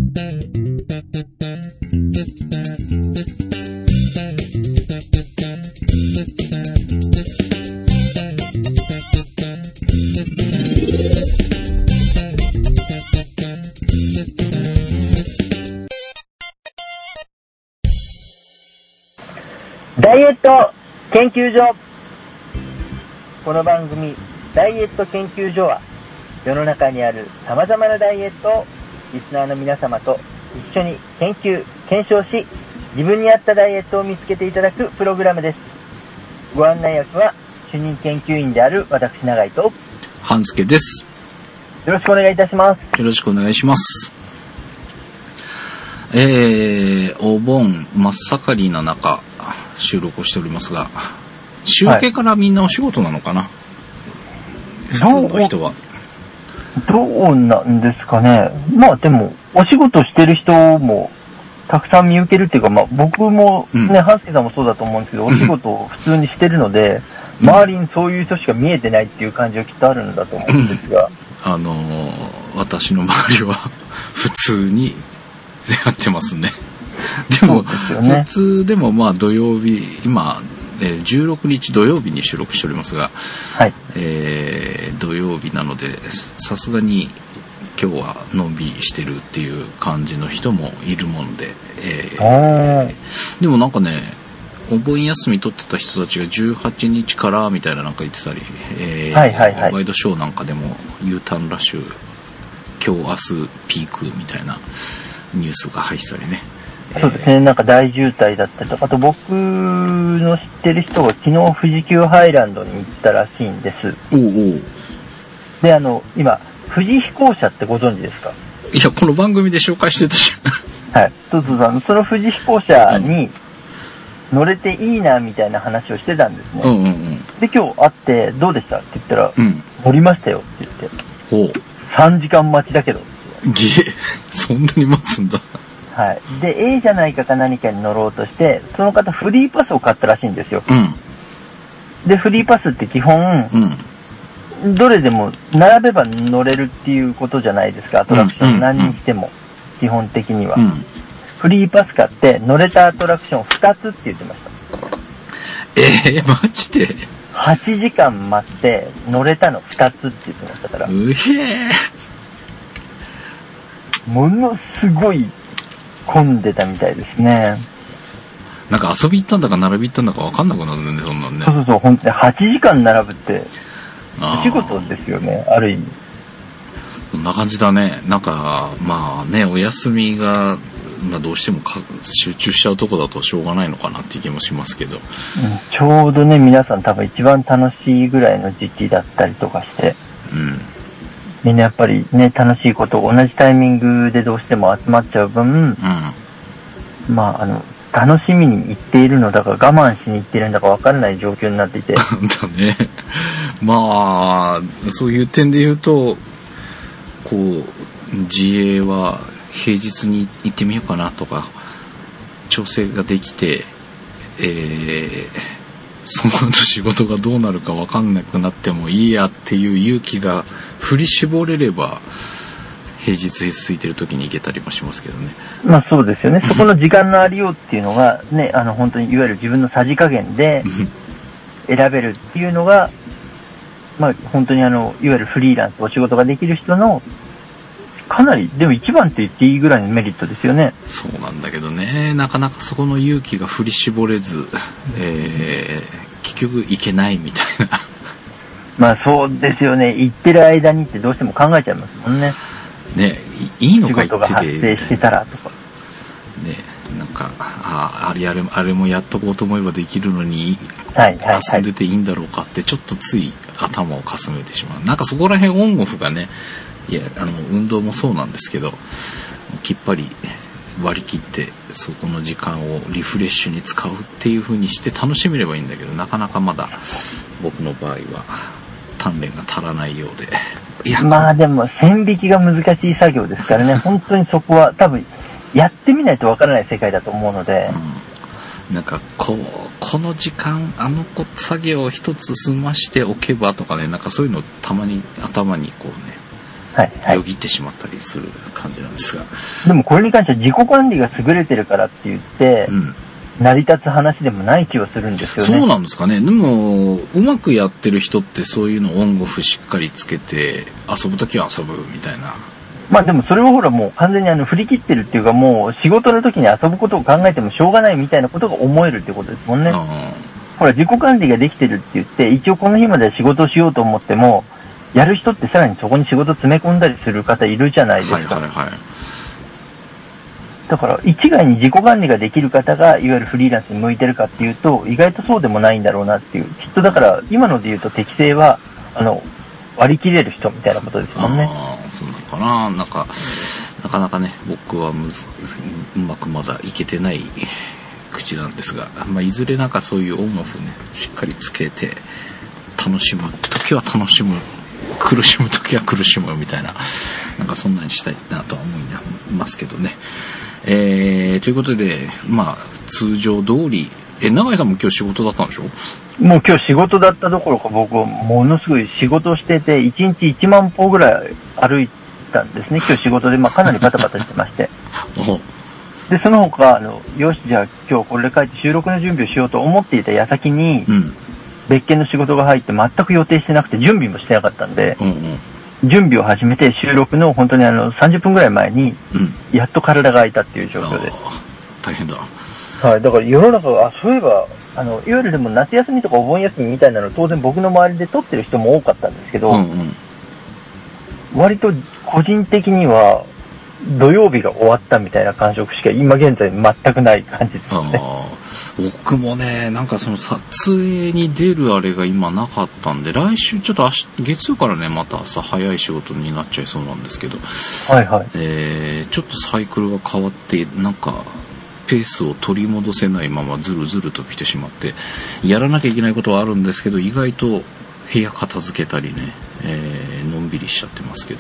ダイエット研究所。この番組ダイエット研究所は世の中にある様々なダイエットをリスナーの皆様と一緒に研究検証し、自分に合ったダイエットを見つけていただくプログラムです。ご案内役は主任研究員である私永井と半助です。 よろしくお願いいたします。 よろしくお願いします。お盆真っ盛りな中収録をしておりますが、週明けからみんなお仕事なのかな、はい、普通の人はどうなんですかね。まあでもお仕事してる人もたくさん見受けるっていうか、まあ僕もね、ハンスケさんもそうだと思うんですけど、お仕事を普通にしてるので、周りにそういう人しか見えてないっていう感じがきっとあるんだと思うんですが、 私の周りは普通にやってますね。でも普通でもまあ土曜日、今、16日土曜日に収録しておりますが、 はい、 土曜日なのでさすがに今日はのんびりしてるっていう感じの人もいるもんで、でもなんかね、お盆休み取ってた人たちが18日からみたいななんか言ってたり、ワイドショーなんかでも U ターンラッシュ今日明日ピークみたいなニュースが入ってたりね。 そうですね、なんか大渋滞だったりとか、あと僕の知ってる人が昨日富士急ハイランドに行ったらしいんです。で、今富士飛行車ってご存知ですか？ いや、この番組で紹介してたじゃん。はい、そうその富士飛行車に乗れていいなみたいな話をしてたんですね。で、今日会ってどうでしたって言ったら、乗りましたよって言って、3時間待ちだけどって。 そんなに待つんだ。 はい。で、A じゃないかか何かに乗ろうとして、その方フリーパスを買ったらしいんですよ。で、フリーパスって基本、どれでも並べば乗れるっていうことじゃないですか、アトラクション何にしても、基本的には。フリーパス買って乗れたアトラクション2つって言ってました。 マジで ?8 時間待って乗れたの2つって言ってましたから。ものすごい混んでたみたいですね。 なんか遊び行ったんだか並び行ったんだか分かんなくなるんで、そんなんね。 そう、本当に8時間並ぶってお仕事ですよね、ある意味。 そんな感じだね。なんかまあね、お休みが、まあ、どうしても集中しちゃうとこだとしょうがないのかなっていう気もしますけど、 ちょうどね、皆さん多分一番楽しいぐらいの時期だったりとかして、みんなやっぱりね、楽しいことを同じタイミングでどうしても集まっちゃう分、まあ楽しみに行っているのだか我慢しに行っているんだか分からない状況になっていて。だね。まあそういう点で言うと、こう自営は平日に行ってみようかなとか調整ができて、その後仕事がどうなるか分かんなくなってもいいやっていう勇気が振り絞れれば平日空いてる時に行けたりもしますけどね。まあそうですよね。そこの時間のありようっていうのがね、本当にいわゆる自分のさじ加減で選べるっていうのがまあ本当にいわゆるフリーランスお仕事ができる人のかなりでも一番って言っていいぐらいのメリットですよね。 そうなんだけどね、なかなかそこの勇気が振り絞れず、結局行けないみたいな。 まあそうですよね。行ってる間にってどうしても考えちゃいますもんね。 ね、いいのか仕事が発生してたらとか。 ね、なんかあれもやっとこうと思えばできるのに、遊んでていいんだろうかってちょっとつい頭をかすめてしまう。なんかそこら辺オンオフがね。いや、運動もそうなんですけど、きっぱり割り切ってそこの時間をリフレッシュに使うっていう風にして楽しめればいいんだけど、なかなかまだ僕の場合は鍛錬が足らないようで。 まあでも線引きが難しい作業ですからね。本当にそこは多分やってみないとわからない世界だと思うので、 なんかこの時間作業を一つ済ましておけばとかね、なんかそういうのたまに頭にこうねよぎってしまったりする感じなんですが。 でもこれに関しては自己管理が優れてるからって言って、成り立つ話でもない気はするんですよね。 そうなんですかね。でも、うまくやってる人ってそういうのオンオフしっかりつけて、遊ぶときは遊ぶみたいな。 まあでもそれはほらもう完全に振り切ってるっていうか、もう仕事の時に遊ぶことを考えてもしょうがないみたいなことが思えるってことですもんね。ほら自己管理ができてるって言って、一応この日まで仕事をしようと思っても、やる人ってさらにそこに仕事詰め込んだりする方いるじゃないですか。だから一概に自己管理ができる方がいわゆるフリーランスに向いてるかっていうと意外とそうでもないんだろうなっていう。きっとだから今ので言うと適性は割り切れる人みたいなことですもんね。 そうなのかな。なかなかね僕はうまくまだいけてない口なんですが、いずれなんかそういうオンオフねしっかりつけて楽しむ時は楽しむ、苦しむ時は苦しむみたいな、なんかそんなにしたいなとは思いますけどね。ということで、通常通り、永井さんも今日仕事だったんでしょ？ もう今日仕事だったどころか僕はものすごい仕事をしてて、1日1万歩ぐらい歩いたんですね。今日仕事で、かなりバタバタしてまして。で、その他、よし、じゃあ今日これで帰って収録の準備をしようと思っていた矢先に、別件の仕事が入って全く予定してなくて準備もしてなかったんで、準備を始めて収録の本当に30分ぐらい前に、やっと体が空いたっていう状況で。 大変だ。 はい、だから世の中が、そういえば、いわゆるでも夏休みとかお盆休みみたいなの当然僕の周りで取ってる人も多かったんですけど、割と個人的には土曜日が終わったみたいな感触しか今現在全くない感じですね。 僕もね、なんかその撮影に出るあれが今なかったんで、来週ちょっと月曜からね、また朝早い仕事になっちゃいそうなんですけど、ちょっとサイクルが変わって、なんか、ペースを取り戻せないままずるずると来てしまって、やらなきゃいけないことはあるんですけど、意外と部屋片付けたりね、のんびりしちゃってますけど。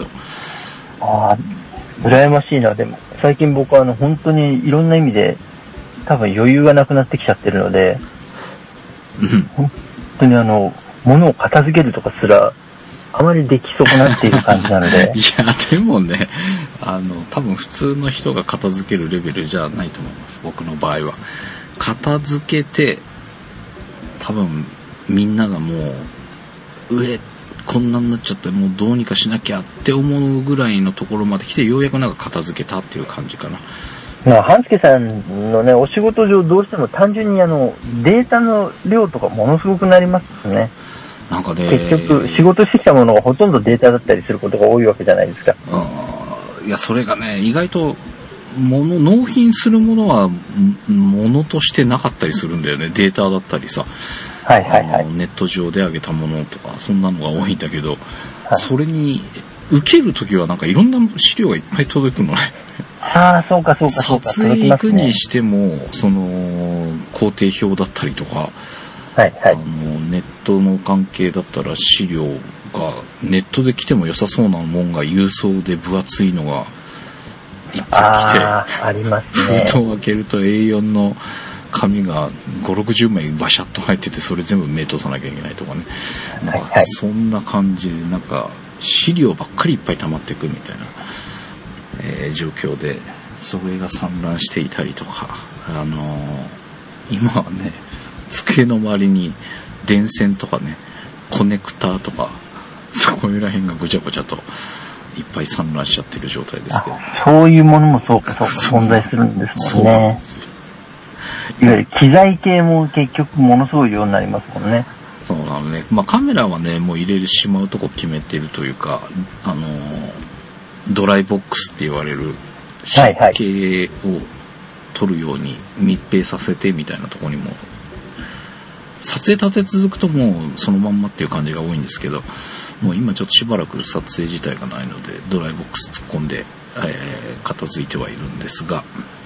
羨ましいな。でも、最近僕は本当にいろんな意味で、多分余裕がなくなってきちゃってるので、本当に物を片付けるとかすら、あまりでき損なっている感じなので。 いや、でもね、多分普通の人が片付けるレベルじゃないと思います。僕の場合は。片付けて、多分みんながもう、こんなになっちゃってもうどうにかしなきゃって思うぐらいのところまで来て、ようやくなんか片付けたっていう感じかな。 半助さんのね、お仕事上どうしても単純にデータの量とかものすごくなりますね。 なんかね、 結局仕事してきたものがほとんどデータだったりすることが多いわけじゃないですか。 いや、それがね、意外と納品するものはものとしてなかったりするんだよね。データだったりさ、ネット上で上げたものとかそんなのが多いんだけど、それに受けるときはなんかいろんな資料がいっぱい届くのね。 そうか。 撮影行くにしても、その工程表だったりとか、ネットの関係だったら資料がネットで来ても良さそうなもんが郵送で分厚いのがいっぱい来て、 ありますね。 封筒を開けると A4 の紙が5、60枚バシャッと入ってて、それ全部目通さなきゃいけないとかね。そんな感じで、なんか資料ばっかりいっぱい溜まっていくみたいな、状況で、それが散乱していたりとか、今はね、机の周りに電線とかね、コネクターとか、そこら辺がぐちゃぐちゃといっぱい散乱しちゃってる状態ですけど。 そういうものもそうか存在するんですもんね。いわゆる機材系も結局ものすごい量になりますもんね。 そうなのね。カメラはね、もう入れてしまうとこ決めてるというか、ドライボックスって言われる湿気を取るように密閉させてみたいなところにも、撮影立て続くともうそのまんまっていう感じが多いんですけど、もう今ちょっとしばらく撮影自体がないのでドライボックス突っ込んで、片付いてはいるんですが、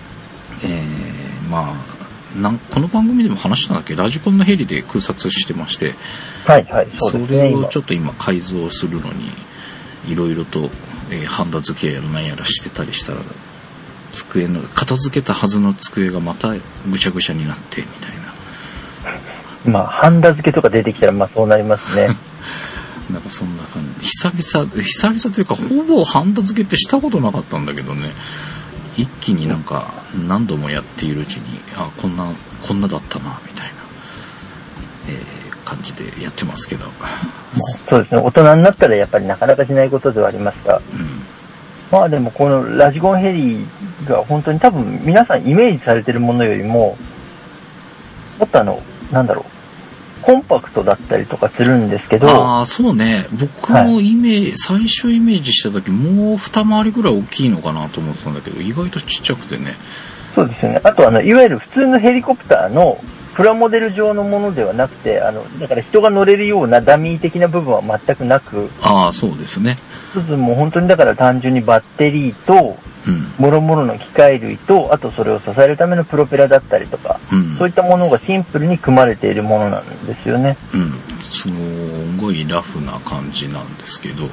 この番組でも話したんだっけ、ラジコンのヘリで空撮してまして、それをちょっと今改造するのにいろいろと、ハンダ付けやら何やらしてたりしたら、片付けたはずの机がまたぐちゃぐちゃになってみたいな。 ハンダ付けとか出てきたらそうなりますね。 なんかそんな感じ。久々というか、ほぼハンダ付けってしたことなかったんだけどね。一気になんか何度もやっているうちに、こんなだったな、みたいな、感じでやってますけど。 そうですね。大人になったらやっぱりなかなかしないことではありますが。まあでもこのラジコンヘリが本当に多分皆さんイメージされてるものよりも、もっとなんだろう、コンパクトだったりとかするんですけど。 そうね。僕も最初イメージした時、もう二回りぐらい大きいのかなと思ってたんだけど、意外とちっちゃくてね。 そうですよね。あといわゆる普通のヘリコプターのプラモデル状のものではなくて、だから人が乗れるようなダミー的な部分は全くなく。 そうですね。 もう本当にだから単純にバッテリーと、もろもろの機械類と、あとそれを支えるためのプロペラだったりとか、そういったものがシンプルに組まれているものなんですよね。 すごいラフな感じなんですけど、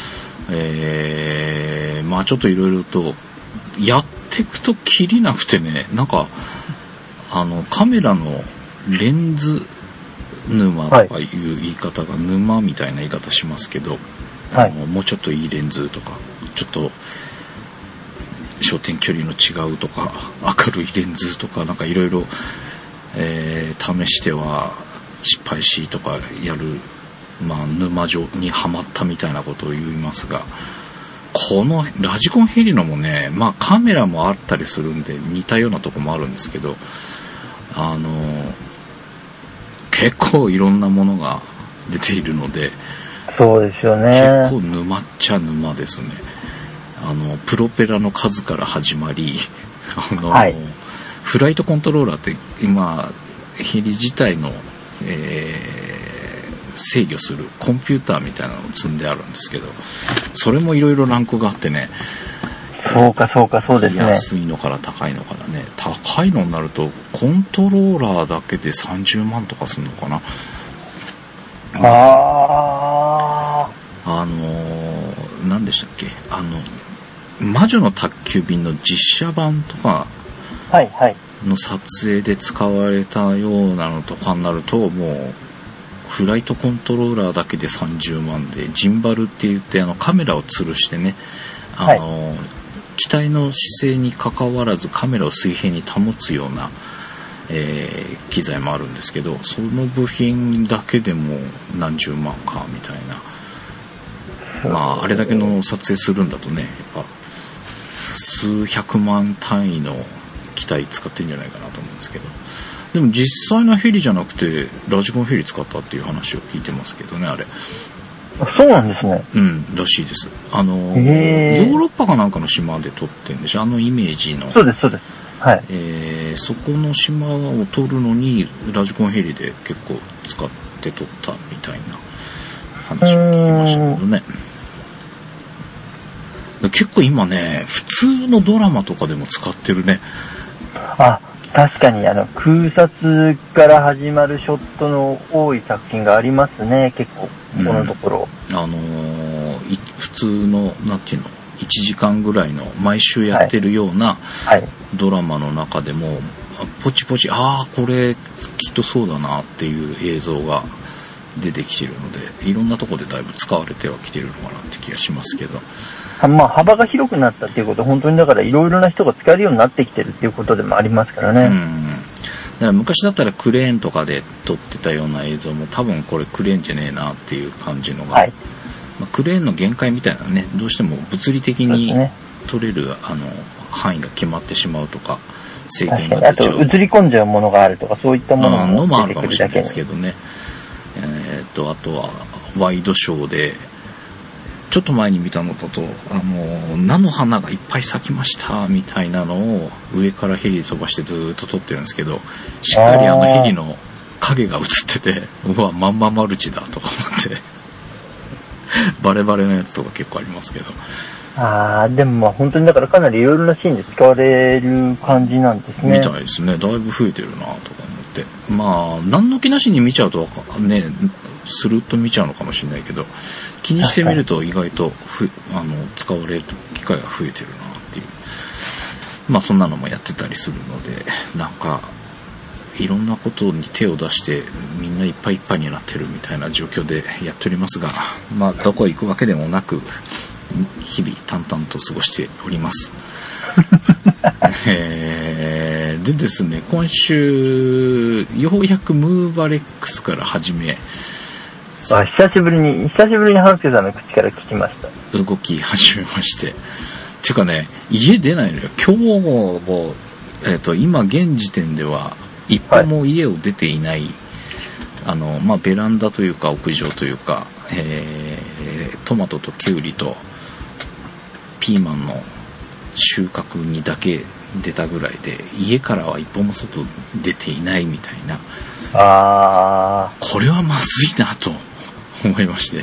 まあちょっといろいろとやっていくときりなくてね、なんかカメラのレンズ沼とかいう言い方が、沼みたいな言い方しますけど、もうちょっといいレンズとか、ちょっと焦点距離の違うとか、明るいレンズとか、なんかいろいろ試しては失敗しとかやる、沼状にはまったみたいなことを言いますが、このラジコンヘリのもね、カメラもあったりするんで似たようなとこもあるんですけど、結構いろんなものが出ているので、 そうですよね。 結構沼っちゃ沼ですね。プロペラの数から始まり、フライトコントローラーって今ヘリ自体の、制御するコンピューターみたいなのを積んであるんですけど、それもいろいろランクがあってね。 そうですね。 安いのから高いのからね。高いのになるとコントローラーだけで30万とかするのかな。何でしたっけ、魔女の宅急便の実写版とかの撮影で使われたようなのとかになると、もうフライトコントローラーだけで30万で、ジンバルって言ってカメラを吊るしてね、機体の姿勢に関わらずカメラを水平に保つような、機材もあるんですけど、その部品だけでも何十万かみたいな。あれだけの撮影するんだとね、やっぱ数百万単位の機体使ってんじゃないかなと思うんですけど、でも実際のヘリじゃなくてラジコンヘリ使ったっていう話を聞いてますけどね、あれ。 そうなんですね。 らしいです。ヨーロッパかなんかの島で撮ってるんでしょ、イメージの。 そうです。はい。 そこの島を撮るのにラジコンヘリで結構使って撮ったみたいな話を聞きましたけどね。結構今ね、普通のドラマとかでも使ってるね。 確かに空撮から始まるショットの多い作品がありますね、結構このところ。 普通のなんていうの、1時間ぐらいの毎週やってるようなドラマの中でも、ポチポチ、これきっとそうだなっていう映像が出てきてるので、いろんなところでだいぶ使われてはきてるのかなって気がしますけど。 幅が広くなったっていうこと、本当にだからいろいろな人が使えるようになってきてるっていうことでもありますからね。 だから昔だったらクレーンとかで撮ってたような映像も多分これクレーンじゃねえなっていう感じのが、クレーンの限界みたいなね、どうしても物理的に撮れる範囲が決まってしまうとか、制限が出ちゃう。あと映り込んじゃうものがあるとか、そういったものも出てくるだけですけどね。あとはワイドショーでちょっと前に見たのだと菜の花がいっぱい咲きましたみたいなのを上からヘリ飛ばしてずーっと撮ってるんですけど、しっかりヘリの影が映ってて、まんまマルチだとか思ってバレバレのやつとか結構ありますけど。 でも本当にだからかなりいろいろなシーンで使われる感じなんですね。 みたいですね。だいぶ増えてるなとか思って。何の気なしに見ちゃうとね、スルッと見ちゃうのかもしれないけど、気にしてみると意外と使われる機会が増えてるなっていう。そんなのもやってたりするので、なんかいろんなことに手を出してみんないっぱいいっぱいになってるみたいな状況でやっておりますが、まあどこへ行くわけでもなく日々淡々と過ごしておりますでですね、今週ようやくムーバレックスから始め、 久しぶりに半助さんの口から聞きました。 動き始めまして、ていうかね、家出ないのよ。今日も今現時点では一歩も家を出ていない、まあ、ベランダというか屋上というか、トマトとキュウリとピーマンの収穫にだけ出たぐらいで、家からは一歩も外出ていないみたいな。これはまずいなと思いまして、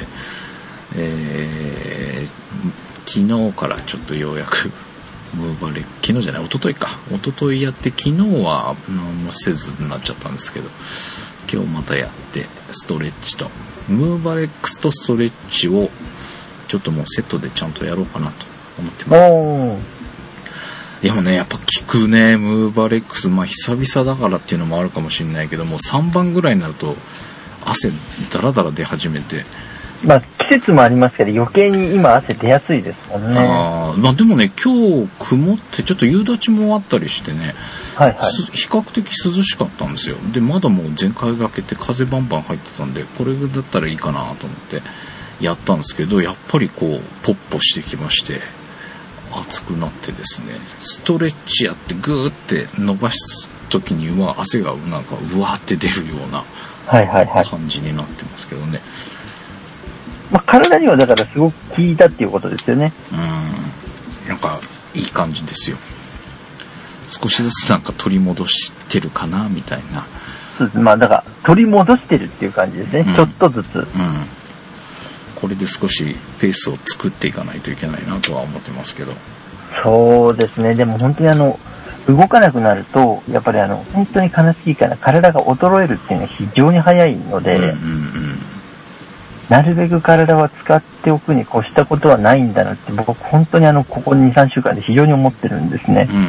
昨日からちょっとようやくムーバレ、昨日じゃない、一昨日やって、昨日は何もせずになっちゃったんですけど、今日またやってストレッチとムーバレックスとストレッチをちょっともうセットでちゃんとやろうかなと思ってます。でもね、やっぱ効くね、ムーバレックス。まあ久々だからっていうのもあるかもしれないけども、3番ぐらいになると汗ダラダラ出始めて、 まあ季節もありますけど余計に今汗出やすいですもんね。 まあでもね、今日曇ってちょっと夕立ちもあったりしてね、はいはい、比較的涼しかったんですよ。でまだもう全開が開けて風バンバン入ってたんで、これだったらいいかなと思ってやったんですけど、やっぱりこうポッポしてきまして、熱くなってですね、ストレッチやってグーって伸ばす時には汗がなんかうわーって出るような感じになってますけどね。 まあ、体にはだからすごく効いたっていうことですよね。 なんかいい感じですよ。少しずつなんか取り戻してるかなみたいな。 そうです。まあだから取り戻してるっていう感じですね。ちょっとずつ。 これで少しペースを作っていかないといけないなとは思ってますけど。 そうですね。でも本当に動かなくなると、やっぱり本当に悲しいから体が衰えるっていうのは非常に早いので、なるべく体は使っておくに越したことはないんだなって僕本当にここ2、3週間で非常に思ってるんですね。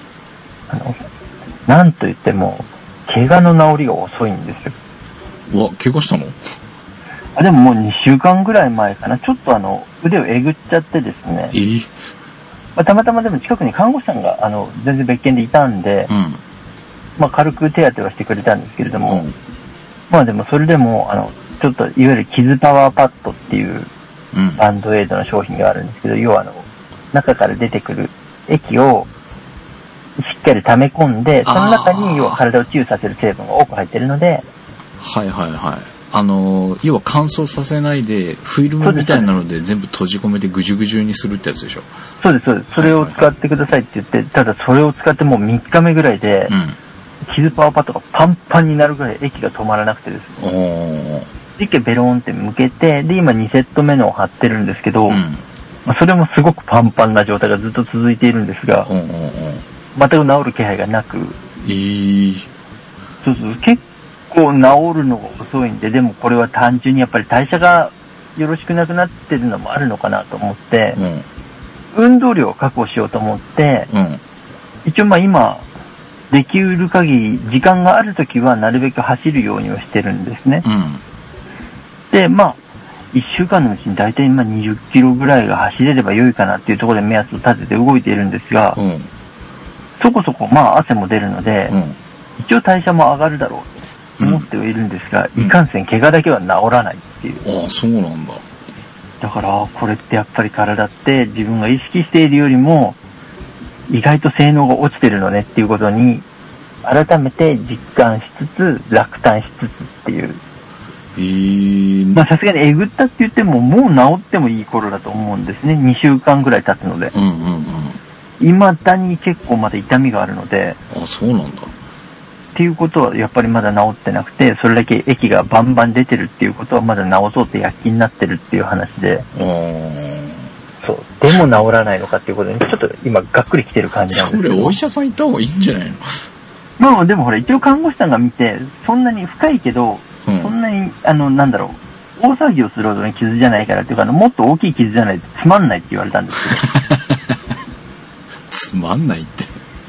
なんといっても、怪我の治りが遅いんですよ。 うわ、怪我したの？ でももう2週間ぐらい前かな、ちょっと腕をえぐっちゃってですね、まあ、たまたまでも近くに看護師さんが全然別件でいたんで、まあ、軽く手当てはしてくれたんですけれども、まあでもそれでもちょっといわゆる傷パワーパッドっていうバンドエイドの商品があるんですけど、要は中から出てくる液をしっかり溜め込んで、その中に要は体を治癒させる成分が多く入ってるので、 要は乾燥させないでフィルムみたいなので全部閉じ込めてぐじゅぐじゅにするってやつでしょ。 そうです。それを使ってくださいって言って、ただそれを使ってもう3日目ぐらいで、傷パワーパッドがパンパンになるぐらい液が止まらなくてですね、一回ベローンって向けて、で今2セット目のを貼ってるんですけど、まあ、それもすごくパンパンな状態がずっと続いているんですが、全く治る気配がなく、そう結構治るのが遅いんで、でもこれは単純にやっぱり代謝がよろしくなくなってるのもあるのかなと思って、運動量を確保しようと思って、一応まあ今できうる限り時間があるときはなるべく走るようにはしてるんですね。でまあ1週間のうちに大体今20キロぐらいが走れれば良いかなっていうところで目安を立てて動いているんですが、そこそこまあ汗も出るので、一応代謝も上がるだろうと思ってはいるんですが、いかんせん怪我だけは治らないっていう。 そうなんだ。 だからこれってやっぱり体って自分が意識しているよりも意外と性能が落ちてるのねっていうことに改めて実感しつつ落胆しつつっていう。まあさすがにえぐったって言ってももう治ってもいい頃だと思うんですね。2週間ぐらい経つので。未だに結構まだ痛みがあるので。 そうなんだ。 っていうことはやっぱりまだ治ってなくて、それだけ液がバンバン出てるっていうことはまだ治そうって躍起になってるっていう話で。そう。でも治らないのかっていうことにちょっと今がっくりきてる感じなんですけど。 それお医者さん行った方がいいんじゃないの？ まあでもほら一応看護師さんが見て、そんなに深いけど、そんなになんだろう、大騒ぎをするほどの傷じゃないからっていうかもっと大きい傷じゃないとつまんないって言われたんですけど。 つまんないって。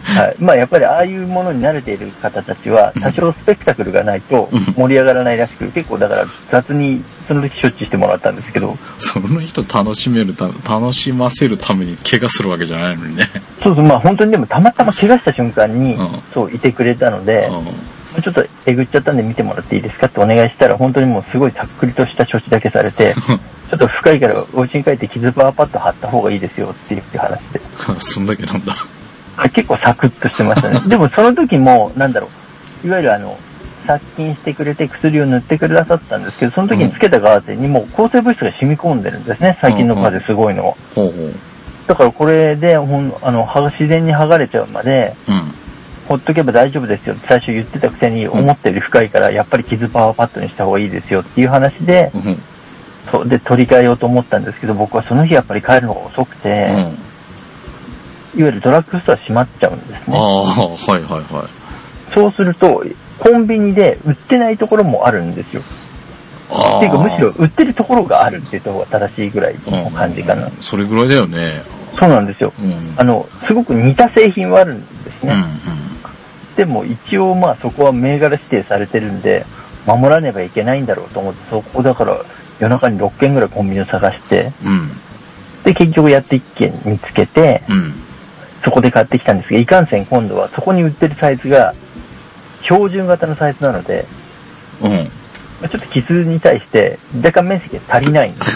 はい。まあやっぱりああいうものに慣れている方たちは、多少スペクタクルがないと盛り上がらないらしく、結構だから雑にその時処置してもらったんですけど。 その人楽しませるために怪我するわけじゃないのにね。 そうそう、まあ本当にでもたまたま怪我した瞬間に、そういてくれたので、ちょっとえぐっちゃったんで見てもらっていいですかってお願いしたら、本当にもうすごいざっくりとした処置だけされて、ちょっと深いからお家に帰って傷パワーパッド貼った方がいいですよっていう話で。 そんだけなんだ。 結構サクッとしてましたね。でもその時も、なんだろう、いわゆる殺菌してくれて薬を塗ってくださったんですけど、その時につけたガーゼにもう抗生物質が染み込んでるんですね、最近のガーゼすごいの。だからこれで、自然に剥がれちゃうまで、ほっとけば大丈夫ですよって最初言ってたくせに、思ったより深いから、やっぱり傷パワーパッドにした方がいいですよっていう話で、そうで取り替えようと思ったんですけど、僕はその日やっぱり帰るのが遅くて、いわゆるドラッグストア閉まっちゃうんですね。 はいはいはい。 そうすると、コンビニで売ってないところもあるんですよ。っていうかむしろ売ってるところがあるっていうところが正しいぐらいの感じかな。 それぐらいだよね。 そうなんですよ。すごく似た製品はあるんですね。でも一応まあそこは銘柄指定されてるんで、守らねばいけないんだろうと思って、そこだから夜中に6軒ぐらいコンビニを探して、で結局やって1軒見つけて、そこで買ってきたんですけど、いかんせん今度はそこに売ってるサイズが標準型のサイズなので、ちょっと傷に対して若干面積が足りないんです。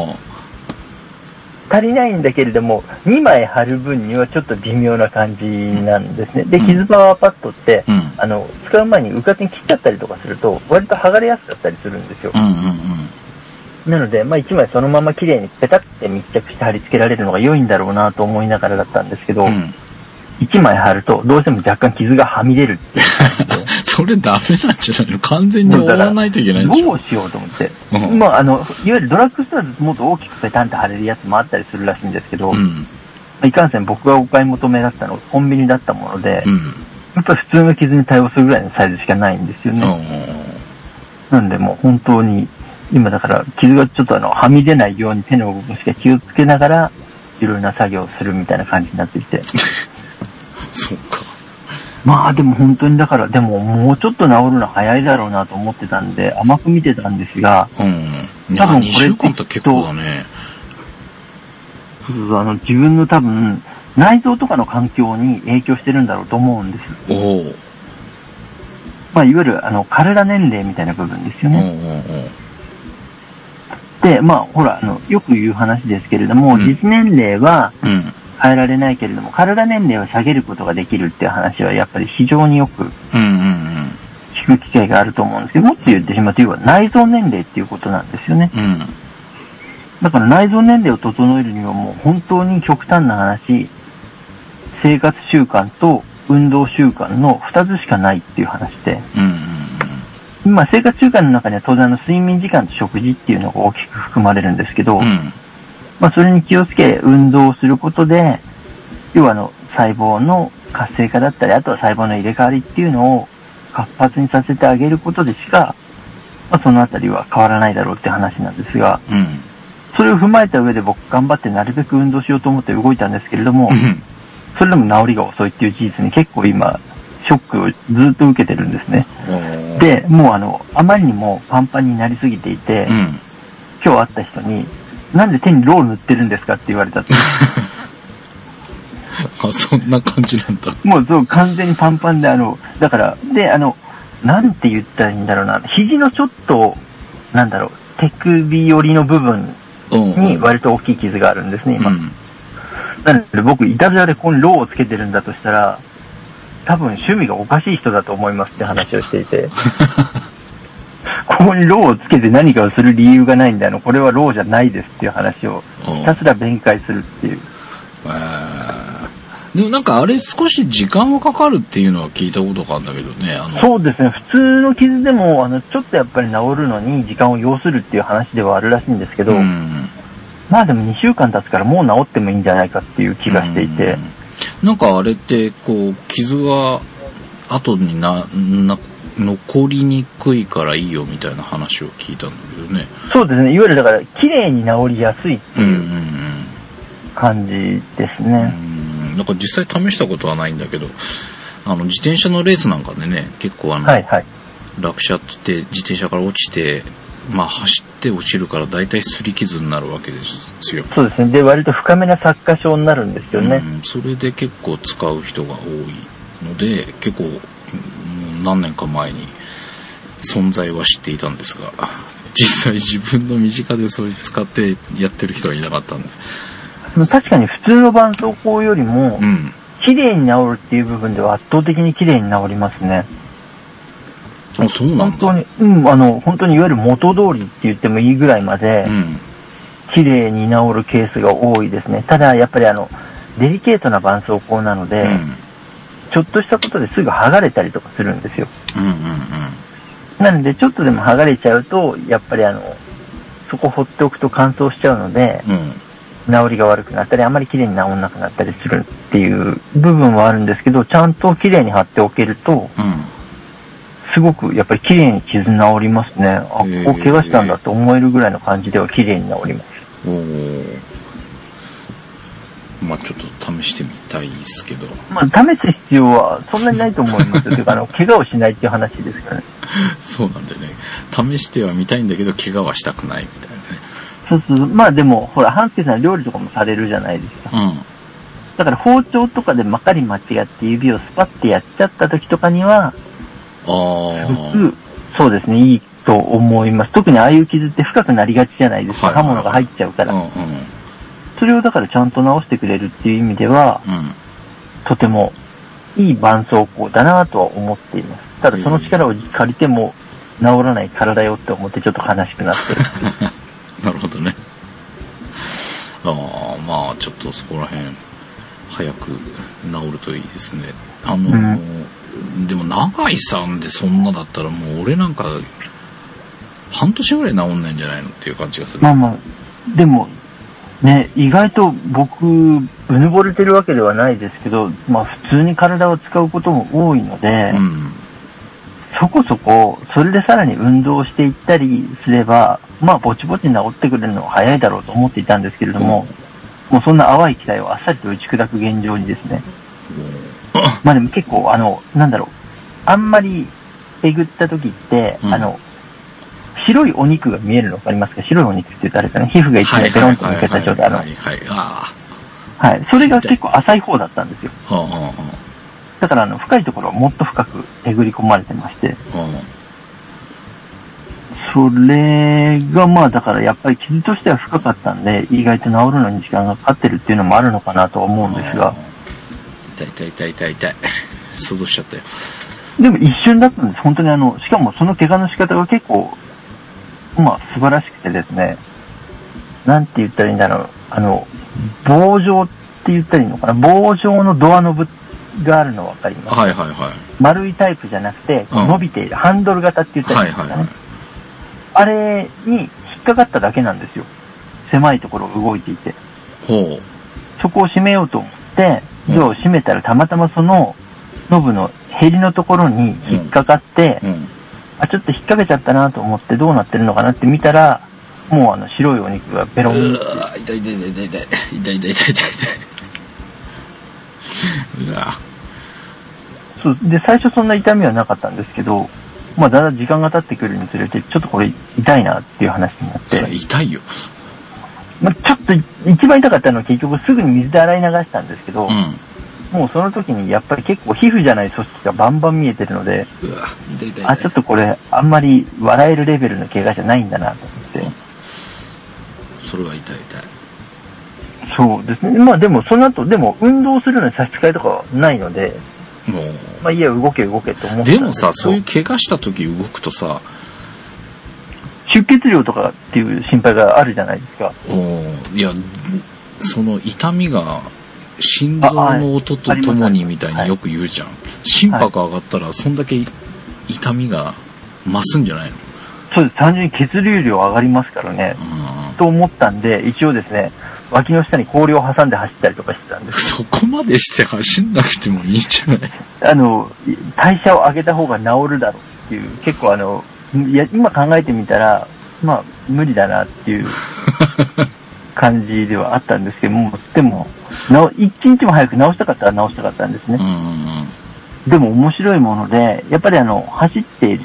足りないんだけれども、2枚貼る分にはちょっと微妙な感じなんですね。で、傷パワーパッドって、使う前にうかつに切っちゃったりとかすると、割と剥がれやすかったりするんですよ。なので、まあ1枚そのまま綺麗にペタって密着して貼り付けられるのが良いんだろうなと思いながらだったんですけど、1枚貼るとどうしても若干傷がはみ出るっていう感じで。 それダメなんじゃないの？完全に覆わないといけないんでしょ。 どうしようと思って。まあいわゆるドラッグストアだともっと大きくペタンと貼れるやつもあったりするらしいんですけど、いかんせん僕がお買い求めだったのはコンビニだったもので、やっぱり普通の傷に対応するぐらいのサイズしかないんですよね。なんでもう本当に、今だから傷がちょっとはみ出ないように手の部分しか気をつけながら、いろいろな作業をするみたいな感じになってきて。 そうか。 まあでも本当にだから、でももうちょっと治るの早いだろうなと思ってたんで、甘く見てたんですが、 多分2週間と結構だね。 自分の多分、内臓とかの環境に影響してるんだろうと思うんです。まあいわゆる体年齢みたいな部分ですよね。で、まあほら、よく言う話ですけれども、実年齢は、変えられないけれども、体年齢を下げることができるっていう話はやっぱり非常によく聞く機会があると思うんですけど、もっと言ってしまうと、要は内臓年齢っていうことなんですよね。だから内臓年齢を整えるにはもう本当に極端な話、生活習慣と運動習慣の2つしかないっていう話で、今生活習慣の中には当然睡眠時間と食事っていうのが大きく含まれるんですけど、まあそれに気をつけ運動をすることで、要は細胞の活性化だったり、あとは細胞の入れ替わりっていうのを活発にさせてあげることでしか、まあそのあたりは変わらないだろうって話なんですが、それを踏まえた上で僕頑張ってなるべく運動しようと思って動いたんですけれども、それでも治りが遅いっていう事実に結構今、ショックをずっと受けてるんですね。で、もうあまりにもパンパンになりすぎていて、今日会った人に、なんで手にロー塗ってるんですかって言われたって。 そんな感じなんだ。 もうそう、完全にパンパンでだから、で、なんて言ったらいいんだろうな、肘のちょっと、なんだろう、手首寄りの部分に割と大きい傷があるんですね、今。なので僕、いたずらでここにローをつけてるんだとしたら、多分趣味がおかしい人だと思いますって話をしていて。ここにローをつけて何かをする理由がないんだこれはローじゃないですっていう話をひたすら弁解するっていう。 でもなんかあれ少し時間がかかるっていうのは聞いたことがあるんだけどね。 そうですね。普通の傷でもちょっとやっぱり治るのに時間を要するっていう話ではあるらしいんですけど、まあでも2週間経つからもう治ってもいいんじゃないかっていう気がしていて。 なんかあれってこう傷が後に残りにくいからいいよみたいな話を聞いたんだけどね。 そうですね。いわゆるだから綺麗に治りやすいっていう感じですね。 なんか実際試したことはないんだけど、自転車のレースなんかでね、結構はいはい、落車って自転車から落ちて、まあ走って落ちるから大体擦り傷になるわけですよ。 そうですね。で、割と深めな擦過傷になるんですよね。 それで結構使う人が多いので、結構何年か前に存在は知っていたんですが、実際自分の身近でそれ使ってやってる人はいなかったんで。 確かに普通の絆創膏よりも、綺麗に治るっていう部分では圧倒的に綺麗に治りますね。 あ、そうなんだ。 本当に、本当にいわゆる元通りって言ってもいいぐらいまで、綺麗に治るケースが多いですね。ただ、やっぱりデリケートな絆創膏なので、ちょっとしたことですぐ剥がれたりとかするんですよ。なので、ちょっとでも剥がれちゃうと、やっぱりそこ放っておくと乾燥しちゃうので、治りが悪くなったり、あまり綺麗に治んなくなったりするっていう部分はあるんですけど、ちゃんと綺麗に貼っておけると、すごくやっぱり綺麗に傷治りますね。あ、ここ怪我したんだと思えるぐらいの感じでは綺麗に治ります。 まあちょっと試してみたいですけど。 まあ試す必要はそんなにないと思います。というか怪我をしないっていう話ですからね。 そうなんだよね。試してはみたいんだけど怪我はしたくないみたいなね。 そうそう。まあでもほら半助さん料理とかもされるじゃないですか。だから包丁とかでまかり間違って指をスパッてやっちゃった時とかには、そうですね、いいと思います。特にああいう傷って深くなりがちじゃないですか。刃物が入っちゃうから。それをだからちゃんと直してくれるっていう意味では、とてもいい絆創膏だなとは思っています。ただその力を借りても治らない体よって思ってちょっと悲しくなってる。 なるほどね。まあちょっとそこら辺早く治るといいですね。でも永井さんでそんなだったらもう俺なんか半年ぐらい治んないんじゃないのっていう感じがする。 まあでもね、意外と僕うぬぼれてるわけではないですけど、まあ普通に体を使うことも多いので、そこそこそれでさらに運動していったりすれば、まあぼちぼち治ってくれるのは早いだろうと思っていたんですけれども、もうそんな淡い期待をあっさりと打ち砕く現状にですね。まあでも結構なんだろう、あんまりえぐった時って、白いお肉が見えるの分かりますか？白いお肉って言うとあれかね、皮膚が一枚ペロンと抜けた状態はい、それが結構浅い方だったんですよ。だから深いところはもっと深くえぐり込まれてまして、それがまあだからやっぱり傷としては深かったんで、意外と治るのに時間がかかってるっていうのもあるのかなとは思うんですが。 痛い。想像しちゃったよ。 でも一瞬だったんです。本当にしかもその怪我の仕方が結構、まあ素晴らしくてですね、なんて言ったらいいんだろう、棒状って言ったらいいのかな、棒状のドアノブがあるの分かりますか？丸いタイプじゃなくて、伸びている、ハンドル型って言ったらいいんですかね。あれに引っかかっただけなんですよ。狭いところを動いていて。そこを閉めようと思って、ドアを閉めたらたまたまそのノブのヘリのところに引っかかって、ちょっと引っ掛けちゃったなと思ってどうなってるのかなって見たら、もう白いお肉がベロンって。 痛い。うわ。 そうで、最初そんな痛みはなかったんですけど、まあだんだん時間が経ってくるにつれて、ちょっとこれ痛いなっていう話になって。 それ痛いよ。 まあ、ちょっと一番痛かったのは結局すぐに水で洗い流したんですけど、もうその時にやっぱり結構皮膚じゃない組織がバンバン見えてるので、ちょっとこれあんまり笑えるレベルの怪我じゃないんだなと思って。 それは痛い。 そうですね。まあでもその後、でも運動するのに差し支えとかはないので、まあいや動けと思ってたんですけど。 でもさ、そういう怪我した時動くとさ、 出血量とかっていう心配があるじゃないですか。 いや、その痛みが心臓の音とともにみたいによく言うじゃん。心拍上がったらそんだけ痛みが増すんじゃないの？ そうです。単純に血流量上がりますからね。と思ったんで、一応ですね、脇の下に氷を挟んで走ったりとかしてたんです。 そこまでして走んなくてもいいんじゃない？ 代謝を上げた方が治るだろうっていう、結構今考えてみたら、まあ無理だなっていう感じではあったんですけども、でも、一日も早く直したかったら直したかったんですね。でも面白いもので、やっぱり走っていって、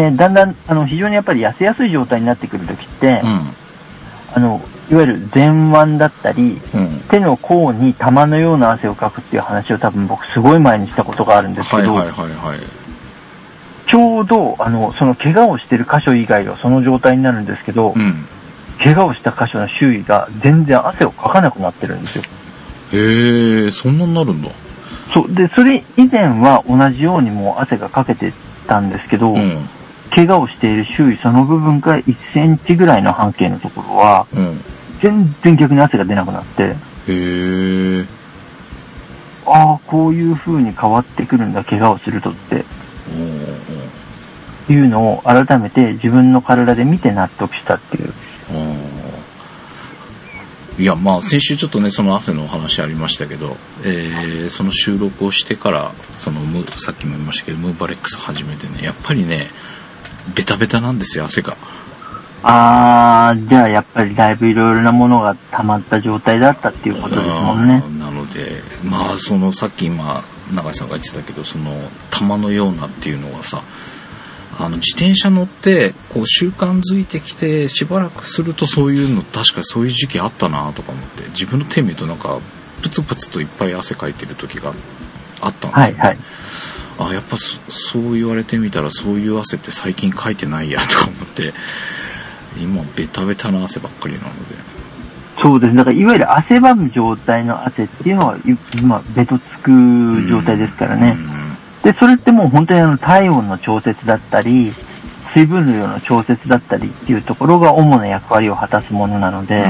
だんだん、非常にやっぱり痩せやすい状態になってくるときって、いわゆる前腕だったり、手の甲に玉のような汗をかくっていう話を多分僕すごい前にしたことがあるんですけど、ちょうど、その怪我をしてる箇所以外はその状態になるんですけど、怪我をした箇所の周囲が全然汗をかかなくなってるんですよ。 へえ、そんなになるんだ。 そう。で、それ以前は同じようにもう汗がかけてたんですけど、怪我をしている周囲その部分から1センチぐらいの半径のところは、全然逆に汗が出なくなって、ああ、こういう風に変わってくるんだ、怪我をするとって。いうのを改めて自分の体で見て納得したっていう。 いや、まあ先週ちょっとね、その汗のお話ありましたけど、その収録をしてから、さっきも言いましたけど、ムーバレックス始めてね、やっぱりね、ベタベタなんですよ、汗が。 じゃあやっぱりだいぶいろいろなものが溜まった状態だったっていうことですもんね。 なので、まあさっき今、永井さんが言ってたけど、玉のようなっていうのがさ、自転車乗って、習慣づいてきて、しばらくするとそういうの、確かそういう時期あったなとか思って、自分の手見るとなんか、プツプツといっぱい汗かいてる時があったんですよ、ね。やっぱそう言われてみたら、そういう汗って最近かいてないやとか思って、今、ベタベタな汗ばっかりなので。 そうです。だから、いわゆる汗ばむ状態の汗っていうのは、今、ベトつく状態ですからね。で、それってもう本当に体温の調節だったり、水分量の調節だったりっていうところが主な役割を果たすものなので、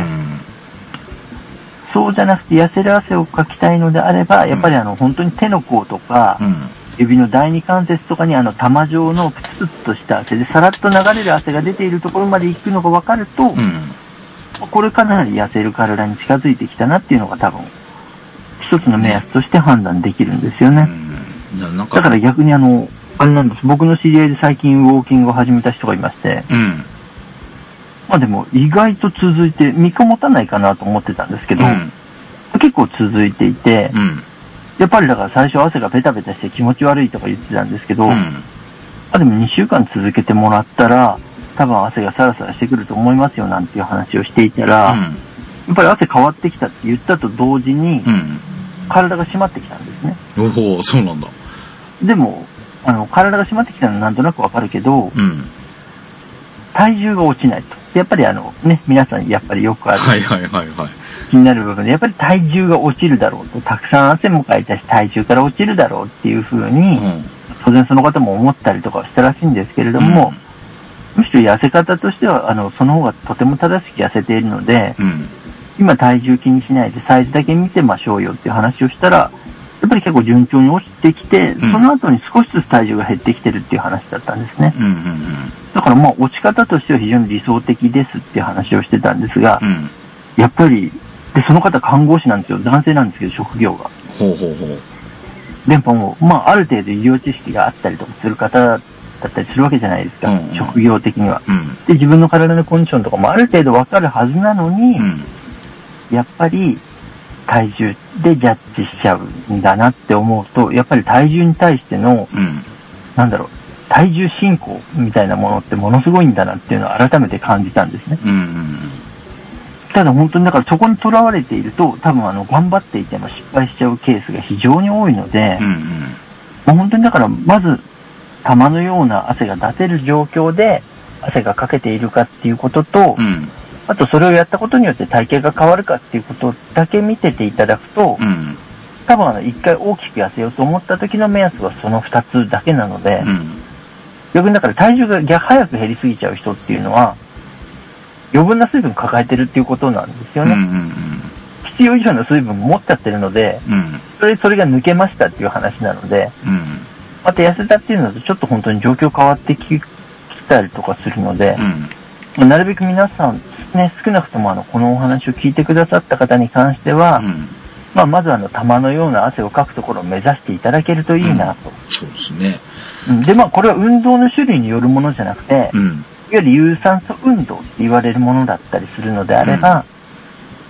そうじゃなくて痩せる汗をかきたいのであれば、やっぱり本当に手の甲とか、指の第二関節とかに玉状のプツプツとした汗でさらっと流れる汗が出ているところまで行くのが分かると、これかなり痩せる体に近づいてきたなっていうのが多分、一つの目安として判断できるんですよね。だから逆にあれなんです。僕の知り合いで最近ウォーキングを始めた人がいまして、まあでも意外と続いて、3日持たないかなと思ってたんですけど、結構続いていて、やっぱりだから最初汗がベタベタして気持ち悪いとか言ってたんですけど、でも2週間続けてもらったら、多分汗がサラサラしてくると思いますよなんていう話をしていたら、やっぱり汗変わってきたって言ったと同時に、体が締まってきたんですね。 おお、そうなんだ。 でも、体が締まってきたのはなんとなくわかるけど、体重が落ちないと。やっぱり皆さんやっぱりよくある。気になる部分で、やっぱり体重が落ちるだろうと。たくさん汗もかいたし、体重から落ちるだろうっていう風に、当然その方も思ったりとかしたらしいんですけれども、むしろ痩せ方としては、その方がとても正しく痩せているので、今体重気にしないでサイズだけ見てましょうよっていう話をしたら、やっぱり結構順調に落ちてきて、その後に少しずつ体重が減ってきてるっていう話だったんですね。だからまあ落ち方としては非常に理想的ですっていう話をしてたんですが、やっぱり、で、その方看護師なんですよ。男性なんですけど、職業が。でも、まあある程度医療知識があったりとかする方だったりするわけじゃないですか。職業的には。で、自分の体のコンディションとかもある程度わかるはずなのに、やっぱり、体重でジャッジしちゃうんだなって思うと、やっぱり体重に対しての、体重進行みたいなものってものすごいんだなっていうのを改めて感じたんですね。ただ本当にだからそこにとらわれていると、多分頑張っていても失敗しちゃうケースが非常に多いので、本当にだからまず玉のような汗が出せる状況で汗がかけているかっていうことと、あとそれをやったことによって体型が変わるかっていうことだけ見てていただくと、多分一回大きく痩せようと思った時の目安はその2つだけなので、逆にだから体重が早く減りすぎちゃう人っていうのは、余分な水分抱えてるっていうことなんですよね。必要以上の水分持っちゃってるので、それが抜けましたっていう話なので、また痩せたっていうのだとちょっと本当に状況変わってきたりとかするので、なるべく皆さん、ね、少なくともこのお話を聞いてくださった方に関しては、まず玉のような汗をかくところを目指していただけるといいなと。 そうですね。 で、これは運動の種類によるものじゃなくて、いわゆる有酸素運動って言われるものだったりするのであれば、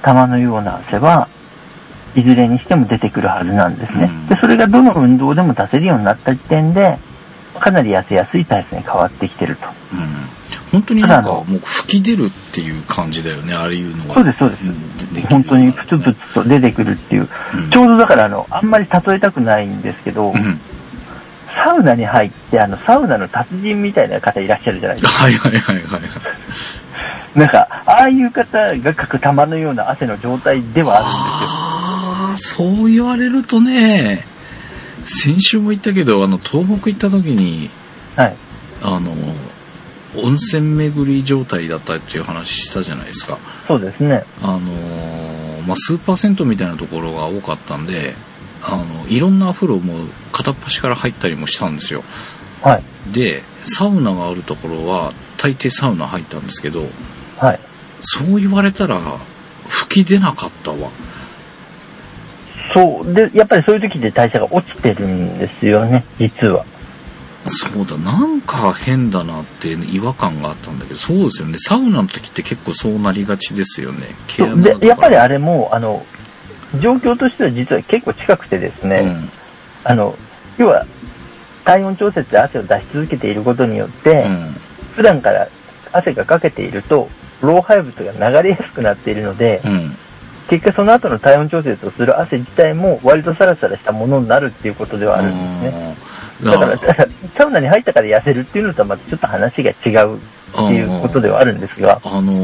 玉のような汗はいずれにしても出てくるはずなんですね。で、それがどの運動でも出せるようになった時点で、かなり痩せやすい体質に変わってきてると。 本当になんかもう吹き出るっていう感じだよね、あれいうのは。 そうです、そうです。本当にプツプツと出てくるっていう。ちょうどだからあんまり例えたくないんですけど、サウナに入って、サウナの達人みたいな方いらっしゃるじゃないですか。はいはいはいはい。なんか、ああいう方がかく玉のような汗の状態ではあるんですよ。そう言われるとね、先週も言ったけど、東北行った時に、 はい。 温泉巡り状態だったっていう話したじゃないですか。 そうですね。 スーパー銭湯みたいなところが多かったんで、いろんな風呂も片っ端から入ったりもしたんですよ。 はい。 で、サウナがあるところは大抵サウナ入ったんですけど、 はい。 そう言われたら吹き出なかったわ。 そうで、やっぱりそういう時で代謝が落ちてるんですよね、実は。 そうだ、なんか変だなって違和感があったんだけど、そうですよね。サウナの時って結構そうなりがちですよね。 で、やっぱりあれも状況としては実は結構近くてですね、要は体温調節で汗を出し続けていることによって、普段から汗がかけていると老廃物が流れやすくなっているので、結果その後の体温調節をする汗自体も割とサラサラしたものになるっていうことではあるんですね。だからサウナに入ったから痩せるっていうのとはまたちょっと話が違うっていうことではあるんですが、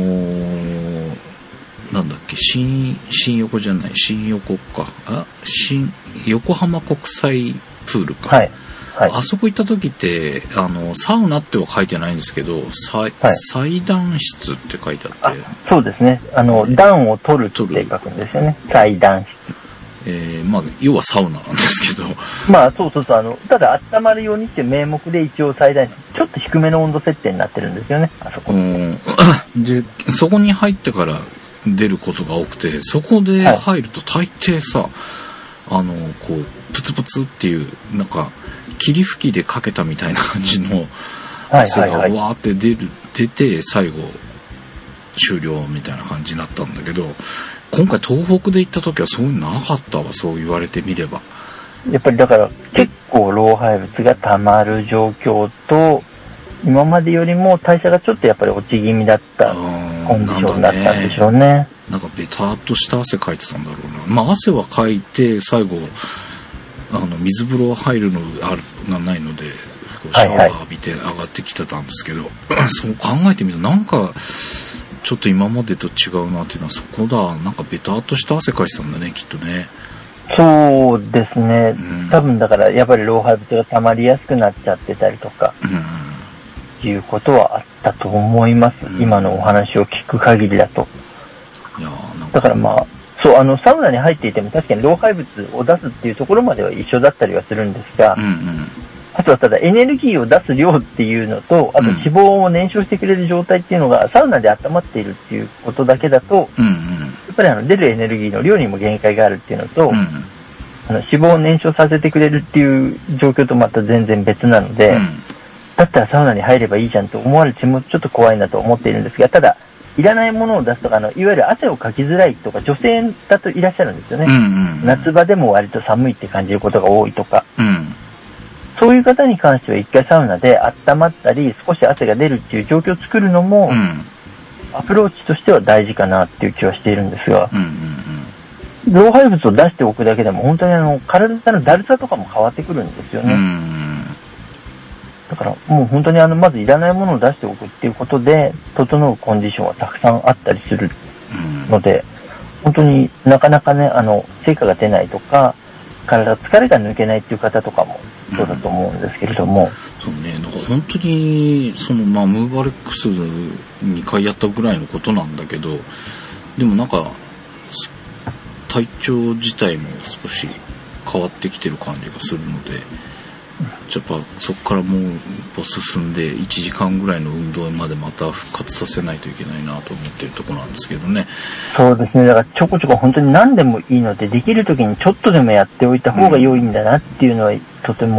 なんだっけ、新横じゃない、新横か、横浜国際プールか。はい。はい、あそこ行った時って、サウナっては書いてないんですけど、裁断室って書いてあって。 そうですね。暖を取るって書くんですよね。裁断室。 要はサウナなんですけど。 そう。ただ温まるようにっていう名目で一応裁断室、ちょっと低めの温度設定になってるんですよね、あそこ。 で、そこに入ってから出ることが多くて、そこで入ると大抵さ、プツプツっていう、なんか、霧吹きでかけたみたいな感じの汗がわーって出て、最後、終了みたいな感じになったんだけど、今回東北で行った時はそういうのなかったわ、そう言われてみれば。 やっぱりだから結構老廃物が溜まる状況と、今までよりも代謝がちょっとやっぱり落ち気味だったコンディションだったんでしょうね。 なんかベターっとした汗かいてたんだろうな。汗はかいて、最後、水風呂入るのがないので、シャワー浴びて上がってきてたんですけど、そう考えてみるとなんか、ちょっと今までと違うなっていうのはそこだ。なんかベターっとした汗かいてたんだね、きっとね。 そうですね。多分だからやっぱり老廃物が溜まりやすくなっちゃってたりとか、いうことはあったと思います。今のお話を聞く限りだと。だからサウナに入っていても確かに老廃物を出すっていうところまでは一緒だったりはするんですが、あとはただエネルギーを出す量っていうのと、あと脂肪を燃焼してくれる状態っていうのがサウナで温まっているっていうことだけだと、やっぱり出るエネルギーの量にも限界があるっていうのと、脂肪を燃焼させてくれるっていう状況とまた全然別なので、だったらサウナに入ればいいじゃんと思われてもちょっと怖いなと思っているんですが、ただ、いらないものを出すとか、いわゆる汗をかきづらいとか、女性だといらっしゃるんですよね。夏場でも割と寒いって感じることが多いとか。そういう方に関しては一回サウナで温まったり、少し汗が出るっていう状況を作るのも、アプローチとしては大事かなっていう気はしているんですが、老廃物を出しておくだけでも本当に体のだるさとかも変わってくるんですよね。だからもう本当にまずいらないものを出しておくっていうことで、整うコンディションはたくさんあったりするので、本当になかなかね、成果が出ないとか、体疲れが抜けないっていう方とかもそうだと思うんですけれども。 そうね、なんか本当に、ムーバレックス2回やったぐらいのことなんだけど、でもなんか、体調自体も少し変わってきてる感じがするので、やっぱそこからもう一歩進んで1時間ぐらいの運動までまた復活させないといけないなと思ってるところなんですけどね。 そうですね。だからちょこちょこ本当に何でもいいので、できる時にちょっとでもやっておいた方が良いんだなっていうのはとても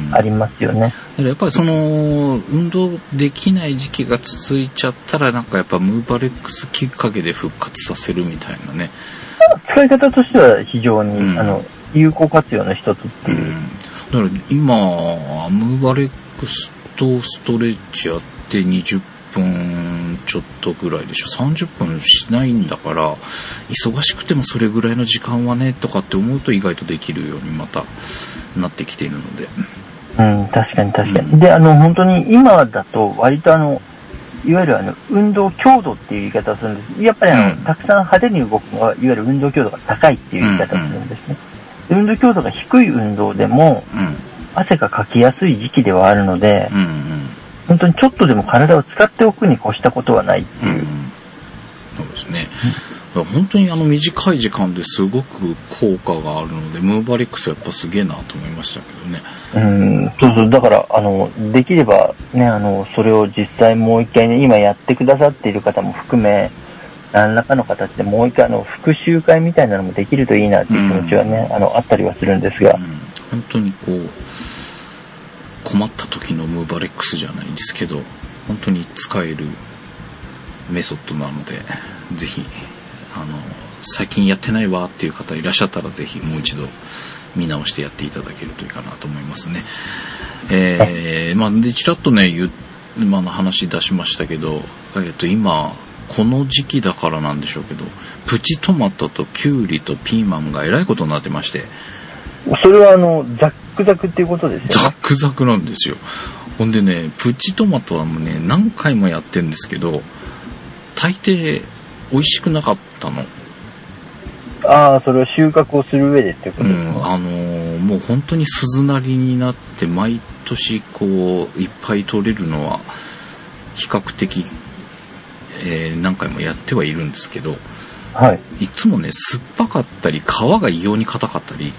ありますよね。だからやっぱりその運動できない時期が続いちゃったらなんかやっぱムーバレックスきっかけで復活させるみたいなね。 使い方としては非常に、有効活用の一つっていう。 だから今ムーバレックスとストレッチやって20分ちょっとぐらいでしょ。30分しないんだから忙しくてもそれぐらいの時間はねとかって思うと意外とできるようにまたなってきているので。 確かに確かに。で、本当に今だと割といわゆる運動強度っていう言い方をするんです。やっぱりたくさん派手に動くのは、いわゆる運動強度が高いっていう言い方をするんですね。運動強度が低い運動でも、汗がかきやすい時期ではあるので、本当にちょっとでも体を使っておくに越したことはないっていう。 そうですね。本当に短い時間ですごく効果があるので、ムーバレックスやっぱすげえなと思いましたけどね。 そうそう。だから、できればね、それを実際もう一回ね、今やってくださっている方も含め、何らかの形でもう一回復習会みたいなのもできるといいなっていう気持ちはね、あったりはするんですが。 本当にこう、困った時のムーバレックスじゃないんですけど、本当に使えるメソッドなので、ぜひ、最近やってないわっていう方いらっしゃったらぜひもう一度見直してやっていただけるといいかなと思いますね。でちらっとね今の話出しましたけど、今この時期だからなんでしょうけど、プチトマトとキュウリとピーマンがえらいことになってまして。 それはザックザクっていうことですよね。 ザックザクなんですよ。ほんでね、プチトマトはもうね何回もやってるんですけど、大抵美味しくなかったの。 それを収穫をする上でってことですか？ もう本当に鈴なりになって毎年こういっぱい取れるのは比較的、何回もやってはいるんですけど、いつもね酸っぱかったり皮が異様に硬かったり。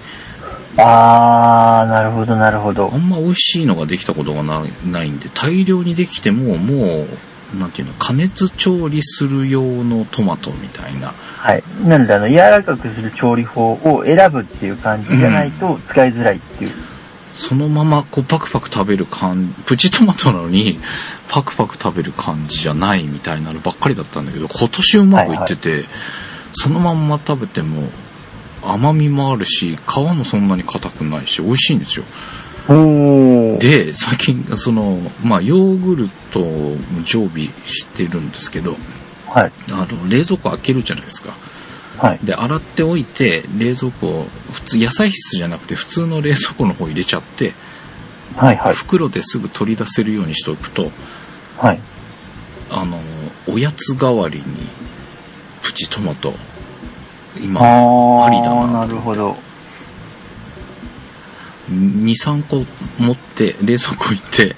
なるほどなるほど。 あんま美味しいのができたことがないんで、大量にできてももうなんていうの、加熱調理する用のトマトみたいな。 なので柔らかくする調理法を選ぶっていう感じじゃないと使いづらいっていう。 そのままこうパクパク食べるプチトマトなのにパクパク食べる感じじゃないみたいなのばっかりだったんだけど、今年うまくいってて、そのまんま食べても甘みもあるし、皮もそんなに硬くないし美味しいんですよ。で、最近ヨーグルトを常備してるんですけど、冷蔵庫開けるじゃないですか。で、洗っておいて冷蔵庫、普通野菜室じゃなくて普通の冷蔵庫の方入れちゃって、袋ですぐ取り出せるようにしておくと、おやつ代わりにプチトマト今ありだな。 なるほど。 2、3個持って冷蔵庫行って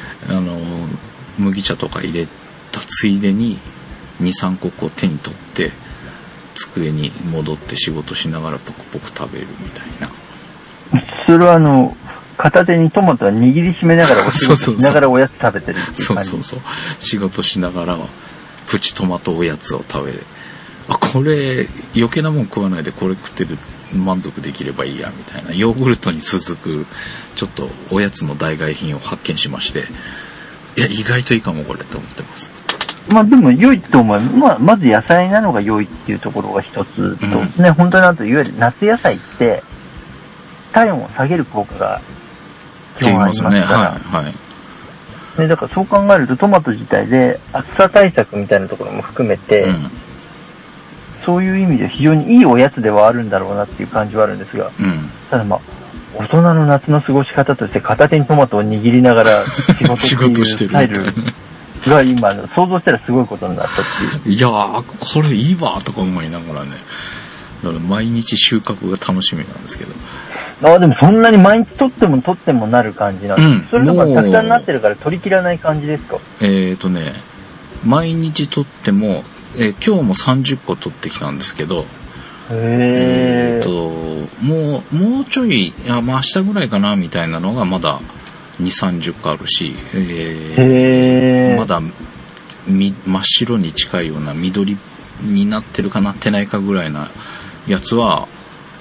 麦茶とか入れたついでに 2,3 個こう手に取って机に戻って仕事しながらポクポク食べるみたいな。 それは片手にトマトは握りしめながらお仕事しながらおやつ食べてるっていう感じ。 そう仕事しながらプチトマトおやつを食べる。これ余計なもん食わないでこれ食ってる満足できればいいやみたいな、ヨーグルトに続くちょっとおやつの代替品を発見しまして、いや意外といいかもこれと思ってます。 でも良いと思う。まず野菜なのが良いっていうところが一つと、ね、本当にあといわゆる夏野菜って体温を下げる効果が基本ありますから、だからそう考えるとトマト自体で暑さ対策みたいなところも含めて、そういう意味で非常にいいおやつではあるんだろうなっていう感じはあるんですが、ただ大人の夏の過ごし方として片手にトマトを握りながら仕事っていうスタイルが今想像したらすごいことになったっていう。 いやーこれいいわとか思いながらね、だから毎日収穫が楽しみなんですけど。 でもそんなに毎日取ってもなる感じなんです、それとかたくさんなってるから取り切らない感じですか？ 毎日取っても今日も30個取ってきたんですけど、もうちょい明日ぐらいかなみたいなのがまだ 2,30 個あるし、まだ真っ白に近いような緑になってるかなってないかぐらいなやつは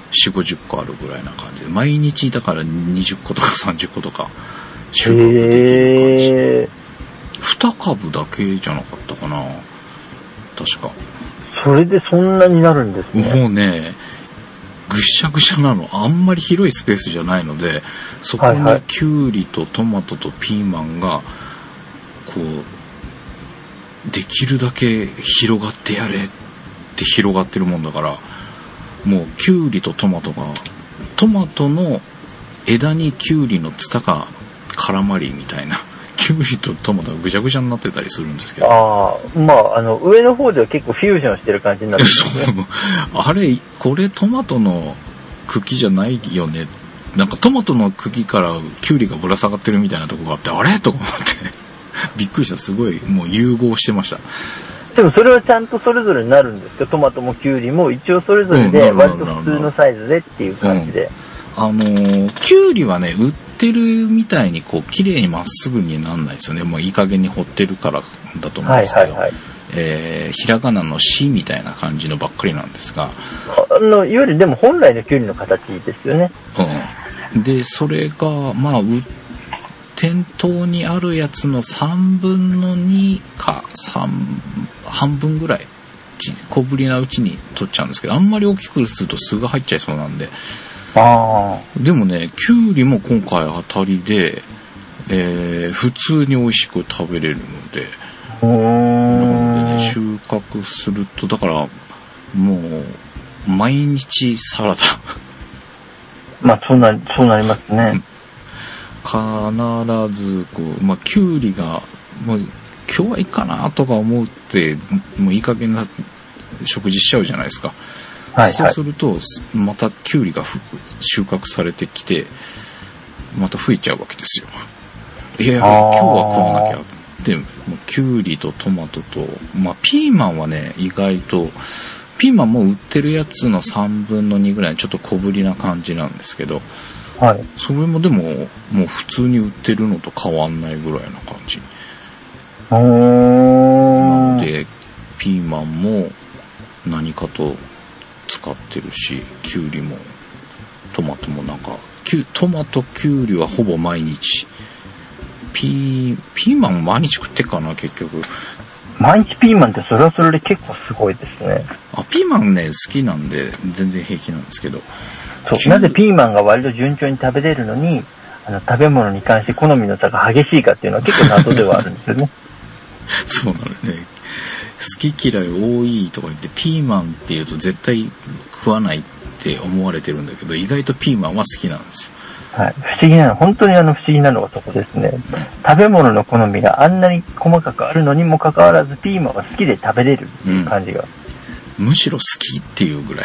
4、50個あるぐらいな感じで、毎日だから20個とか30個とか収穫できる感じ。2株だけじゃなかったかな、確か。 それでそんなになるんですね。 もうね、ぐしゃぐしゃなの。あんまり広いスペースじゃないので、そこにキュウリとトマトとピーマンがこうできるだけ広がってやれって広がってるもんだから、もうキュウリとトマトが、トマトの枝にキュウリのツタが絡まりみたいな、キュウリとトマトがぐちゃぐちゃになってたりするんですけど。 上の方では結構フュージョンしてる感じになってるんですね。 あれ、これトマトの茎じゃないよね。なんかトマトの茎からキュウリがぶら下がってるみたいなとこがあって、あれとか思ってびっくりした。すごいもう融合してました。 でもそれはちゃんとそれぞれになるんですか？トマトもキュウリも一応それぞれで割と普通のサイズでっていう感じで。 キュウリはね、売ってるみたいにこう綺麗にまっすぐになんないですよね。もういい加減に掘ってるからだと思うんですけど、ひらがなのしみたいな感じのばっかりなんですが、 いわゆるでも本来のキュウリの形ですよね。 でそれが店頭にあるやつの3分の2か半分ぐらい小ぶりなうちに取っちゃうんですけど、あんまり大きくすると巣が入っちゃいそうなんで。でもね、キュウリも今回当たりで、普通に美味しく食べれるので、なのでね、収穫すると、だからもう毎日サラダそうなりますね。 必ずこう、キュウリがもう今日はいいかなとか思ってもういい加減な食事しちゃうじゃないですか。そうするとまたキュウリが収穫されてきてまた増えちゃうわけですよ。いや今日は食わなきゃってキュウリとトマトと、ピーマンはね、意外とピーマンも売ってるやつの3分の2ぐらいちょっと小ぶりな感じなんですけど、それもでももう普通に売ってるのと変わんないぐらいな感じなので、ピーマンも何かと使ってるし、キュウリもトマトもなんかトマトキュウリはほぼ毎日、ピーマン毎日食ってっかな結局。 毎日ピーマンってそれはそれで結構すごいですね。 ピーマンね好きなんで全然平気なんですけど、 なぜピーマンが割と順調に食べれるのに食べ物に関して好みの差が激しいかっていうのは結構謎ではあるんですよね。 そうなのね。好き嫌い多いとか言ってピーマンって言うと絶対食わないって思われてるんだけど、意外とピーマンは好きなんですよ。 不思議なの、本当に不思議なのがそこですね。食べ物の好みがあんなに細かくあるのにもかかわらずピーマンは好きで食べれるっていう感じが、 むしろ好きっていうぐらい。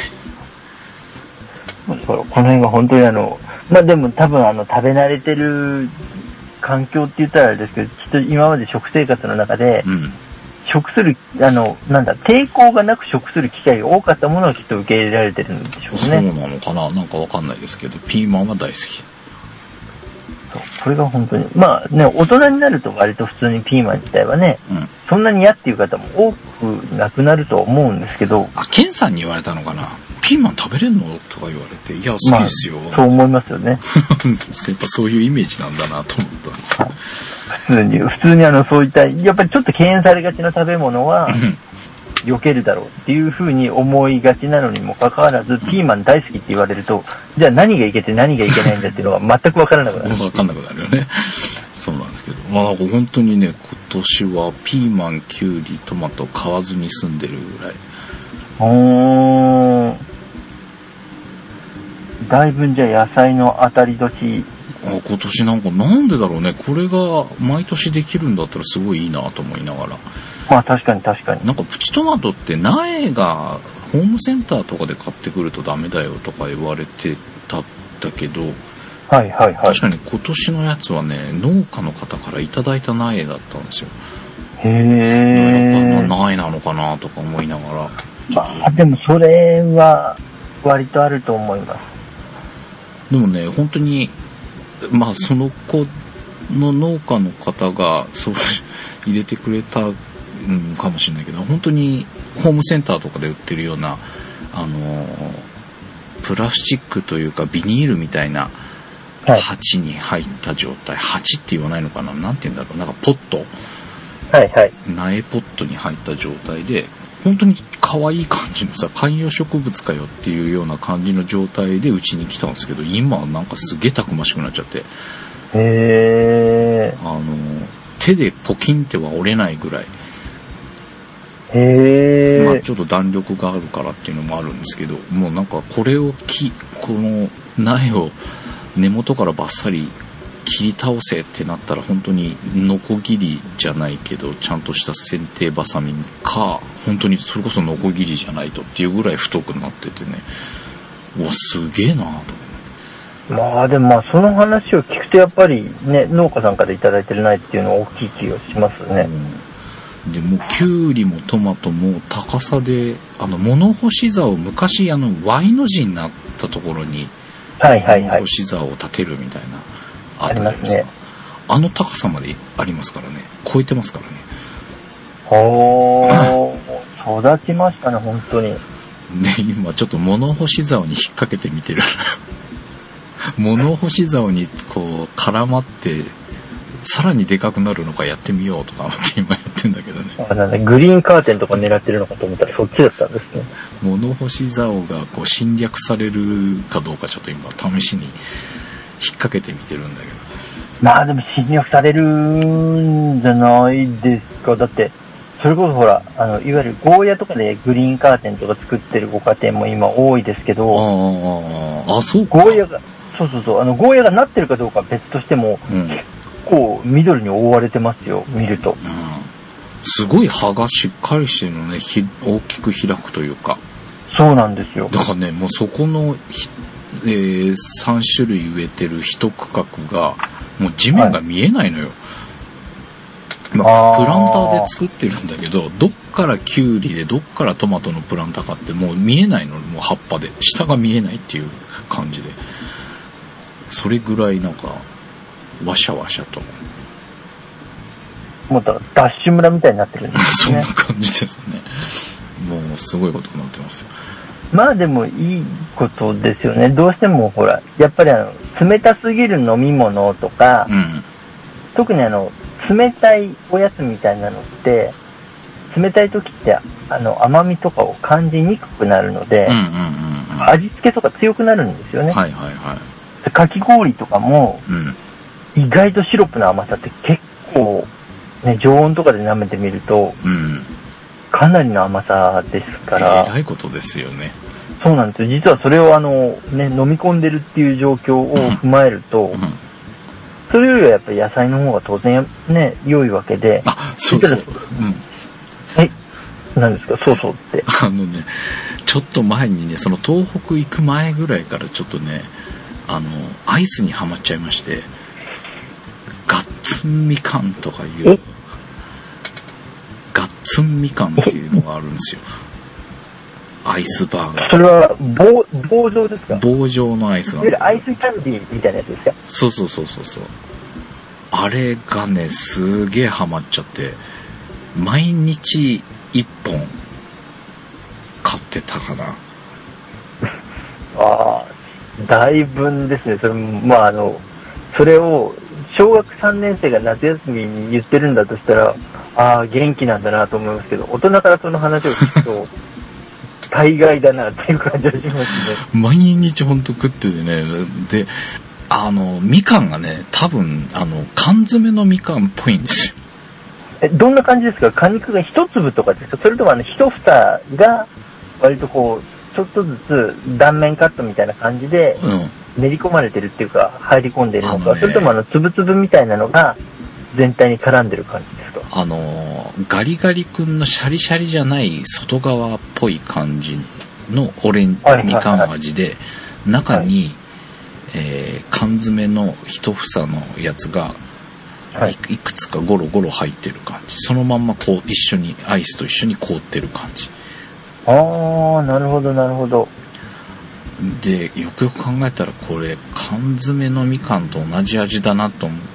この辺が本当にでも多分食べ慣れてる環境って言ったらあれですけど、きっと今まで食生活の中で、食する抵抗がなく食する機会が多かったものをきっと受け入れられてるんでしょうね。 そうなのかな、なんかわかんないですけど、ピーマンは大好き。 これが本当に大人になると割と普通にピーマン自体はね、そんなに嫌っていう方も多くなくなると思うんですけど。 ケンさんに言われたのかな、ピーマン食べれんのとか言われて、いや好きですよ、 そう思いますよね。やっぱそういうイメージなんだなと思ったんですよ。 普通にそういったやっぱりちょっと敬遠されがちな食べ物は避けるだろうっていう風に思いがちなのにもかかわらず、ピーマン大好きって言われると、じゃあ何がいけて何がいけないんだっていうのが全く分からなくなる。 分かんなくなるよね。そうなんですけど、なんか本当にね、今年はピーマン、キュウリ、トマト買わずに済んでるぐらい。 だいぶじゃあ野菜の当たり年。 今年なんでだろうね、これが毎年できるんだったらすごいいいなと思いながら。 確かに。 なんかプチトマトって苗がホームセンターとかで買ってくるとダメだよとか言われてたんだけど、確かに今年のやつはね、農家の方からいただいた苗だったんですよ。やっぱ苗なのかなとか思いながら。でもそれは割とあると思います。 でもね、本当にその子の農家の方がそう入れてくれたかもしれないけど、本当にホームセンターとかで売ってるようなプラスチックというかビニールみたいな鉢に入った状態、鉢って言わないのかな、なんて言うんだろう、なんかポット、 はいはい、 苗ポットに入った状態で、本当に可愛い感じのさ、観葉植物かよっていうような感じの状態でうちに来たんですけど、今なんかすげえたくましくなっちゃって、手でポキンっては折れないぐらい、まあちょっと弾力があるからっていうのもあるんですけど、もうなんかこの苗を根元からバッサリ切り倒せってなったら、本当にノコギリじゃないけどちゃんとした剪定バサミか、本当にそれこそノコギリじゃないとっていうぐらい太くなっててね、うわすげえなと思って。 まあでもその話を聞くとやっぱりね、農家さんからいただいてる苗っていうのは大きい気がしますね。 でもキュウリもトマトも高さで、物干し座を昔Y の字になったところに物干し座を立てるみたいな、ありますね。高さまでありますからね。超えてますからね。 育ちましたね、本当に。 で、今ちょっと物干し竿に引っ掛けてみてる。物干し竿にこう絡まって、さらにでかくなるのかやってみようとか思って今やってんだけどね。 グリーンカーテンとか狙ってるのかと思ったらそっちだったんですね。 物干し竿がこう侵略されるかどうかちょっと今試しに引っ掛けてみてるんだけど。 まあでも侵略されるんじゃないですか。だってそれこそほらいわゆるゴーヤとかでグリーンカーテンとか作ってるご家庭も今多いですけど、 そうか。 ゴーヤがゴーヤがなってるかどうかは別としても、結構緑に覆われてますよ、見ると。 すごい葉がしっかりしてるのね、大きく開くというか。 そうなんですよ。 だからね、もうそこの、3種類植えてる一区画がもう地面が見えないのよ。プランターで作ってるんだけど、どっからキュウリでどっからトマトのプランターかってもう見えないの、もう葉っぱで下が見えないっていう感じで、それぐらいなんかワシャワシャと、 もうダッシュ村みたいになってるんですね。 そんな感じですね。もうすごいことになってますよ。 まあでもいいことですよね。どうしてもほらやっぱり冷たすぎる飲み物とか、特に冷たいおやつみたいなのって、冷たい時って甘みとかを感じにくくなるので、味付けとか強くなるんですよね。かき氷とかも、意外とシロップの甘さって結構ね、常温とかで舐めてみると、かなりの甘さですから。 えらいことですよね。 そうなんですよ。実はそれをね、飲み込んでるっていう状況を踏まえると、それよりはやっぱり野菜の方が当然ね、良いわけで。 そうそう。 はい。何ですか、そうそうって。 ちょっと前にね、その東北行く前ぐらいからちょっとね、アイスにハマっちゃいまして、ガッツンみかんとかいう、ガッツンみかんっていうのがあるんですよ。アイスバーガー。 それは棒状ですか？ 棒状のアイスなんです。アイスキャンディーみたいなやつですか？ そう。あれがね、すげえハマっちゃって、毎日1本買ってたかな。 だいぶですね。それまあそれを小学3年生が夏休みに言ってるんだとしたら、元気なんだなと思いますけど、大人からその話を聞くと大概だなっていう感じがしますね。 毎日ほんと食っててね、でみかんがね、多分缶詰のみかんっぽいんですよ。 どんな感じですか？果肉が一粒とかですか？それとも一房が割とこうちょっとずつ断面カットみたいな感じで練り込まれてるっていうか入り込んでるのか、それとも粒々みたいなのが全体に絡んでる感じですか？ ガリガリ君のシャリシャリじゃない外側っぽい感じのみかん味で、中に、缶詰の一房のやつがいくつかゴロゴロ入ってる感じ。そのまんまこう一緒にアイスと一緒に凍ってる感じ。 なるほどなるほど。 でよくよく考えたらこれ缶詰のみかんと同じ味だなと思って、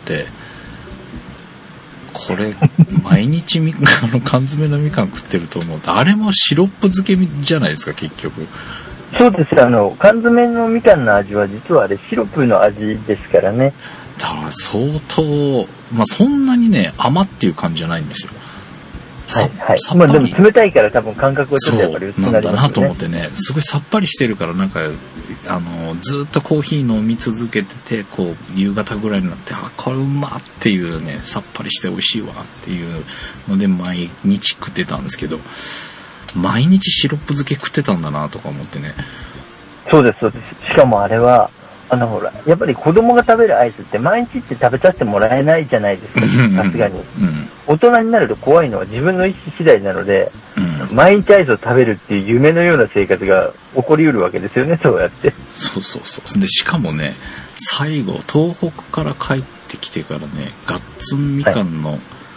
これ毎日缶詰のみかん食ってると思うと、あれもシロップ漬けじゃないですか結局。 そうです。缶詰のみかんの味は実はあれシロップの味ですからね。 だから相当、まあそんなにね、甘っていう感じじゃないんですよ。 はいはい。まあでも冷たいから多分感覚はちょっとやっぱり薄くなりますよね。 なんだなと思ってね、すごいさっぱりしてるからなんか、ずっとコーヒー飲み続けてて、こう、夕方ぐらいになって、これうまっていうね、さっぱりして美味しいわっていうので毎日食ってたんですけど、毎日シロップ漬け食ってたんだなとか思ってね。 そうです、そうです。しかもあれは、ほら、やっぱり子供が食べるアイスって毎日って食べさせてもらえないじゃないですか、さすがに。大人になると怖いのは自分の意思次第なので、毎日アイスを食べるっていう夢のような生活が起こりうるわけですよね、そうやって。 そうそうそう。で、しかもね、最後、東北から帰ってきてからね、ガッツンみかんの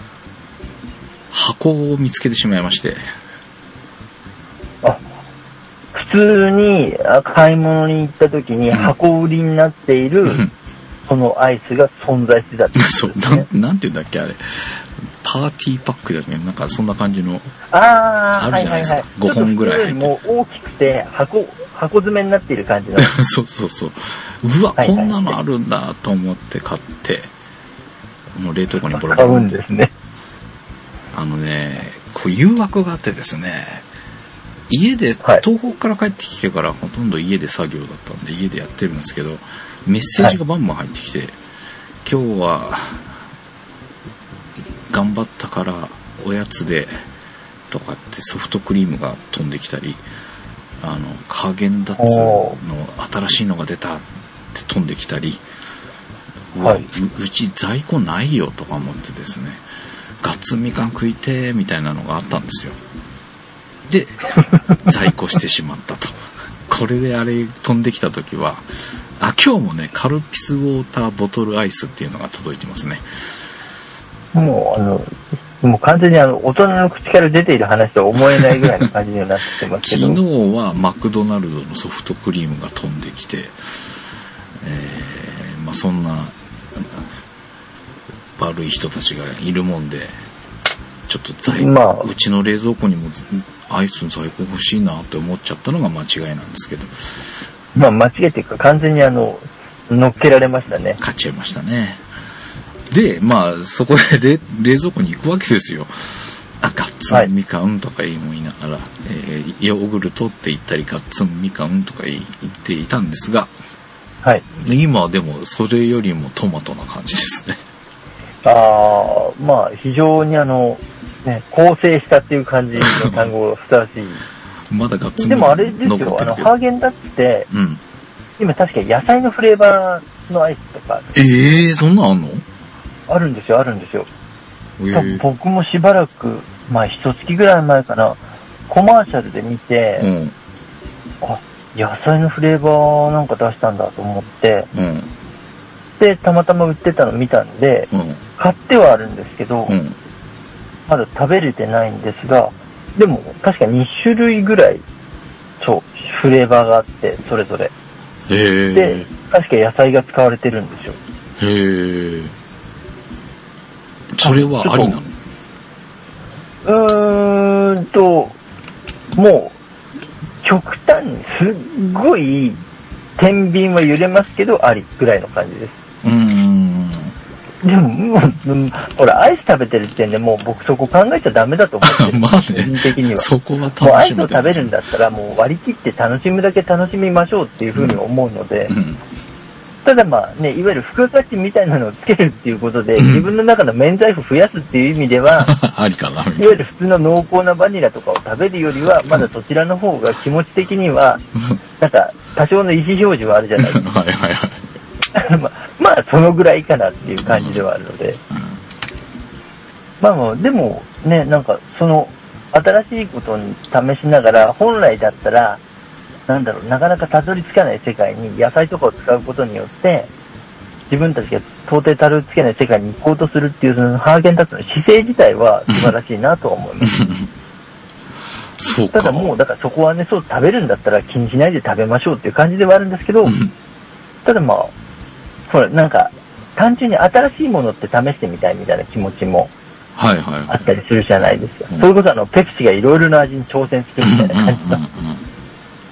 箱を見つけてしまいまして。 普通に買い物に行った時に箱売りになっている、そのアイスが存在してたってことですね。 そう、なんていうんだっけあれ。パーティーパックだっけ、なんかそんな感じの。 あるじゃないですか。5本ぐらい入って。 もう大きくて箱詰めになっている感じの。 そうそうそう。うわ、こんなのあるんだと思って買って、もう冷凍庫にボロボロ。 買うんですね。 こう誘惑があってですね。家で、東北から帰ってきてからほとんど家で作業だったんで家でやってるんですけど、メッセージがバンバン入ってきて、今日は頑張ったからおやつでとかってソフトクリームが飛んできたり、ハーゲンダッツの新しいのが出たって飛んできたり、うち在庫ないよとか思ってですね、ガッツンみかん食いてーみたいなのがあったんですよ。で、在庫してしまったと。これであれ飛んできた時は、今日もね、カルピスウォーターボトルアイスっていうのが届いてますね。 もう完全に大人の口から出ている話とは思えないぐらいの感じになってますけど。 昨日はマクドナルドのソフトクリームが飛んできて、まあそんな悪い人たちがいるもんで、ちょっとうちの冷蔵庫にもアイスの在庫欲しいなって思っちゃったのが間違いなんですけど。 まあ間違いっていうか完全に乗っけられましたね。 買っちゃいましたね。で、まあそこで冷蔵庫に行くわけですよ。ガッツンみかんとか言いながら、ヨーグルトって言ったりガッツンみかんとか言っていたんですが、 はい。 今でもそれよりもトマトな感じですね。 まあ非常に構成したっていう感じの単語がふさわしい。 まだガッツンでもあれですよ、ハーゲンダッツって、今確か野菜のフレーバーのアイスとか。 そんなんあんの？ あるんですよ、あるんですよ。僕もしばらく、一月ぐらい前かな、コマーシャルで見て、野菜のフレーバーなんか出したんだと思って、で、たまたま売ってたの見たんで、買ってはあるんですけど、まだ食べれてないんですが、でも確か2種類ぐらい、フレーバーがあって、それぞれ。で、確か野菜が使われてるんですよ。 それはありなの？もう、極端にすっごい、天秤は揺れますけど、ありぐらいの感じです。でも、もう、ほら、アイス食べてる時点でもう僕そこ考えちゃダメだと思ってる。 まあね。個人的には。 そこは楽しみ。もうアイスを食べるんだったらもう割り切って楽しむだけ楽しみましょうっていうふうに思うので、ただまあね、いわゆる付加価値みたいなのをつけるっていうことで、自分の中の免罪符増やすっていう意味では、 ありかな。いわゆる普通の濃厚なバニラとかを食べるよりは、まだそちらの方が気持ち的には、なんか多少の意思表示はあるじゃないですか。 はいはいはい。 まあそのぐらいかなっていう感じではあるので、でもね、なんかその新しいことに試しながら、本来だったらなかなかたどり着かない世界に野菜とかを使うことによって自分たちが到底たどり着けない世界に行こうとするっていうそのハーゲンダッツの姿勢自体は素晴らしいなとは思いますそうか。 ただもうだからそこはね、そう食べるんだったら気にしないで食べましょうっていう感じではあるんですけど、ただほらなんか単純に新しいものって試してみたいみたいな気持ちもあったりするじゃないですか。それこそペプシがいろいろな味に挑戦するみたいな感じの。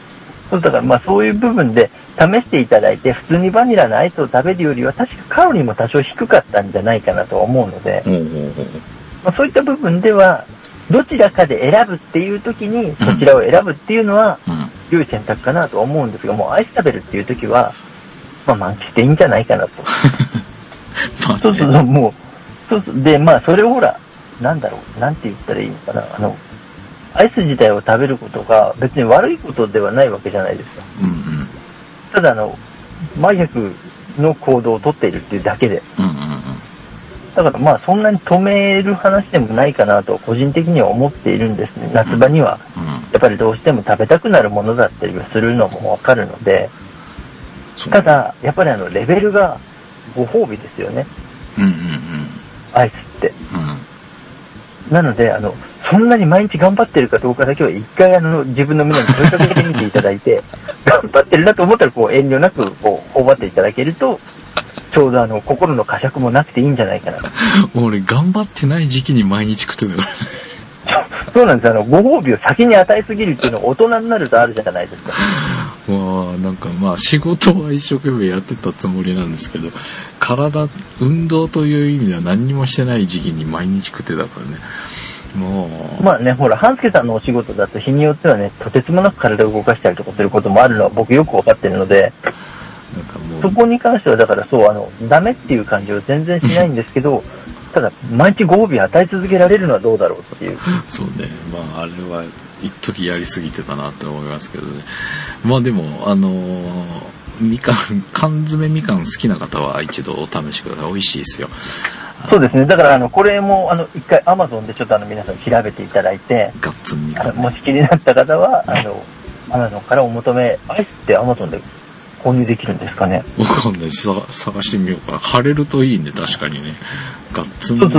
そうだからまあそういう部分で試していただいて、普通にバニラのアイスを食べるよりは確かカロリーも多少低かったんじゃないかなと思うので、まあ、そういった部分ではどちらかで選ぶっていう時にそちらを選ぶっていうのは良い選択かなと思うんですが、もうアイス食べるっていう時はまあ満喫していいんじゃないかなと。そうそう、もうそうそうで、まあそれをほらなんて言ったらいいのかな、アイス自体を食べることが別に悪いことではないわけじゃないですか。ただ麻薬の行動をとっているっていうだけで。だからまあそんなに止める話でもないかなと個人的には思っているんですね。夏場にはやっぱりどうしても食べたくなるものだったりはするのもわかるので、ただやっぱりレベルがご褒美ですよね。アイスって。なのでそんなに毎日頑張ってるかどうかだけは一回自分の目に問いかけてみていただいて頑張ってるなと思ったら遠慮なく頬張っていただけるとちょうど心の呵責もなくていいんじゃないかな。 俺頑張ってない時期に毎日食ってたからそうなんです。ご褒美を先に与えすぎるっていうのは大人になるとあるじゃないですか。 なんかまあ仕事は一生懸命やってたつもりなんですけど、運動という意味では何にもしてない時期に毎日食ってたからね。 まあね、ほら、半助さんのお仕事だと日によってはね、とてつもなく体を動かしたりとかすることもあるのは僕よくわかってるので、なんかもうそこに関してはだからダメっていう感じは全然しないんですけど、ただ、毎日ご褒美を与え続けられるのはどうだろうっていう。 そうね。まあ、あれは、一時やりすぎてたなって思いますけどね。まあでも、缶詰みかん好きな方は一度お試しください。美味しいですよ。 そうですね。だから、これも、一回 Amazon でちょっと皆さん調べていただいて、 ガッツンみかん、ね。 もし気になった方は、Amazon からお求め、アイスって Amazon で購入できるんですかね。 わかんない。探してみようか。貼れるといいね、確かにね。ガッツン。 そう。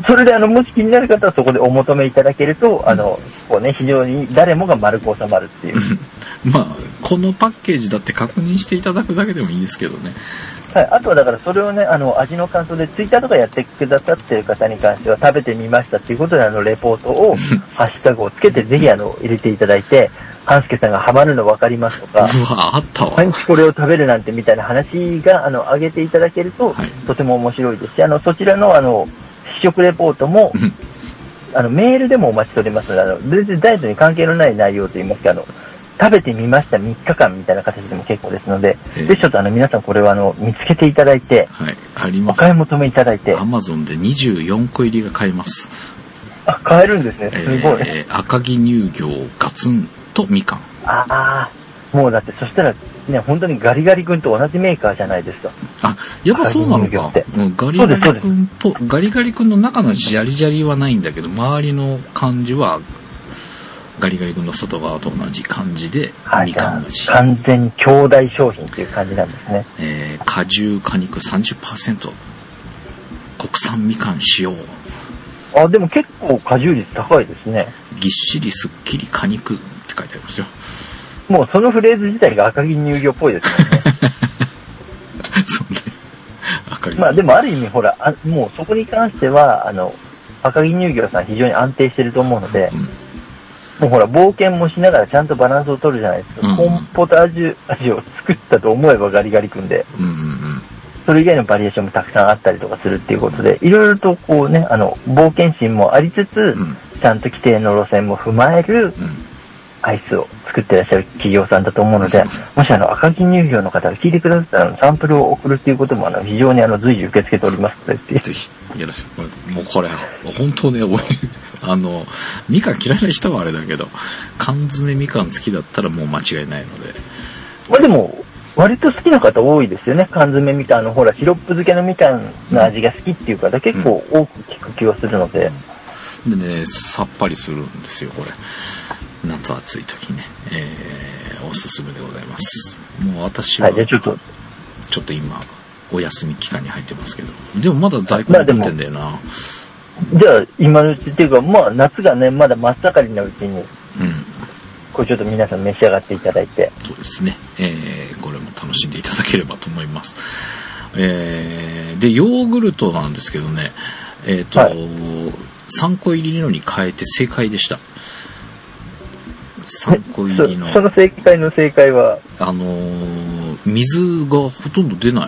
それでもし気になる方はそこでお求めいただけると、非常に誰もが丸く収まるっていう。 まあ、このパッケージだって確認していただくだけでもいいですけどね。 はい。あとはだからそれをね、味の感想でツイッターとかやってくださってる方に関しては食べてみましたっていうことでレポートを、ハッシュタグをつけてぜひ入れていただいて、半助さんがハマるの分かりますとか、 あったわ。 毎日これを食べるなんてみたいな話が、上げていただけると、とても面白いですし、そちらの、試食レポートも、メールでもお待ちしておりますので、全然ダイエットに関係のない内容といいますか、食べてみました3日間みたいな形でも結構ですので、ぜひちょっと皆さんこれは見つけていただいて、 はい、あります。 お買い求めいただいて。 Amazon で24個入りが買えます。 あ、買えるんですね。すごい。 赤城乳業ガツンとみかん。 もうだってそしたらね、本当にガリガリ君と同じメーカーじゃないですか。 あ、やっぱそうなのか。ガリガリ君の中のジャリジャリはないんだけど、周りの感じはガリガリ君の外側と同じ感じで、みかん味。 完全に兄弟商品っていう感じなんですね。 果汁果肉 30%、国産みかん使用。 でも結構果汁率高いですね。 ぎっしりすっきり果肉って書いてありますよ。 もうそのフレーズ自体が赤城乳業っぽいですよね。 そうね。赤城。 まあでもある意味ほら、もうそこに関しては、赤城乳業さん非常に安定してると思うので、もうほら、冒険もしながらちゃんとバランスを取るじゃないですか。コーンポタージュ味を作ったと思えばガリガリ君で。それ以外のバリエーションもたくさんあったりとかするっていうことで、いろいろとこうね、冒険心もありつつ、ちゃんと規定の路線も踏まえる、アイスを作ってらっしゃる企業さんだと思うので、もし赤城乳業の方が聞いてくださったらサンプルを送るっていうことも非常に随時受け付けておりますので。 ぜひ、よろしく。もうこれ、本当ね、みかん嫌いな人はあれだけど、缶詰みかん好きだったらもう間違いないので。 まあでも、割と好きな方多いですよね。缶詰みかんほら、シロップ漬けのみかんの味が好きっていう方結構多く聞く気がするので。 でね、さっぱりするんですよ、これ。夏暑い時ね、おすすめでございます。もう私は、 じゃあちょっと今お休み期間に入ってますけど、でもまだ在庫残ってんだよな。 じゃあ今のうちっていうか、まあ夏がねまだ真っ盛りのうちに、これちょっと皆さん召し上がっていただいて。 そうですね。これも楽しんでいただければと思います。でヨーグルトなんですけどね、3個入りのに変えて正解でした。 3個入りの。 その正解の正解は水がほとんど出ない。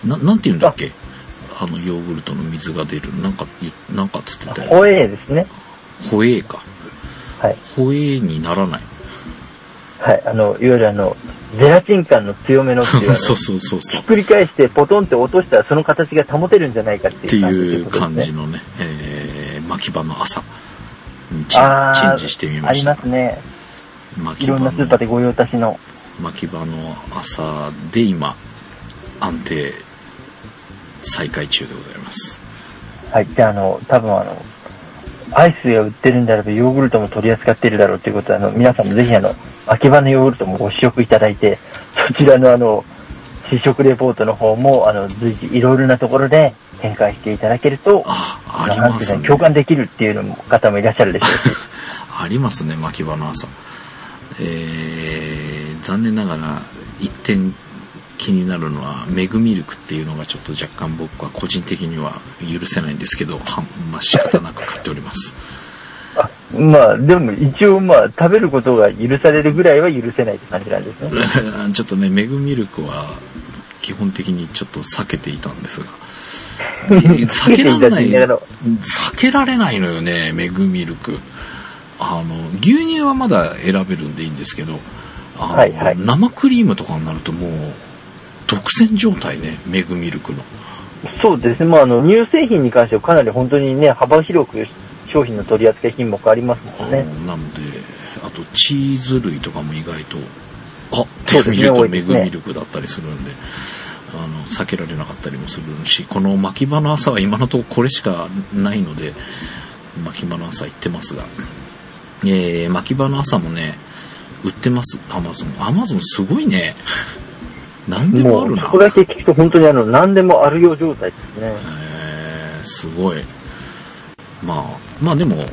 なんて言うんだっけ？ヨーグルトの水が出る。なんかつってたよ。 ホエーですね。 ホエーか。 はい。 ホエーにならない。 はい。いわゆるゼラチン感の強めのっていうそう。ひっくり返してポトンって落としたらその形が保てるんじゃないかっていう感じのね、巻き場の朝チェンジしてみました。 ありますね。いろんなスーパーでご用達の巻き場の朝で今安定再開中でございます。 はい。じゃあ多分アイスが売ってるんであればヨーグルトも取り扱っているだろうということで皆さんもぜひ秋葉のヨーグルトもご試食いただいて、そちらの試食レポートの方も随時いろいろなところで展開していただけると、 ありますね。 共感できるっていう方もいらっしゃるでしょうし。 ありますね、巻き場の朝。残念ながら一点気になるのはメグミルクっていうのがちょっと若干僕は個人的には許せないんですけど、仕方なく買っております。 でも一応食べることが許されるぐらいは許せないって感じなんですね。 ちょっとね、メグミルクは基本的にちょっと避けていたんですが。避けられないのよね、メグミルク。牛乳はまだ選べるんでいいんですけど、 はいはい、 生クリームとかになるともう独占状態ね、メグミルクの。 そうですね。乳製品に関してはかなり本当にね、幅広く商品の取り扱い品目ありますもんね。 なので、あとチーズ類とかも意外と、って見るとメグミルクだったりするんで、避けられなかったりもするし、この巻き場の朝は今のところこれしかないので、巻き場の朝行ってますが、巻き場の朝もね、売ってます。アマゾンすごいね。何でもあるな。 そこだけ聞くと本当に何でもあるよう状態ですね。 すごい。まあでも、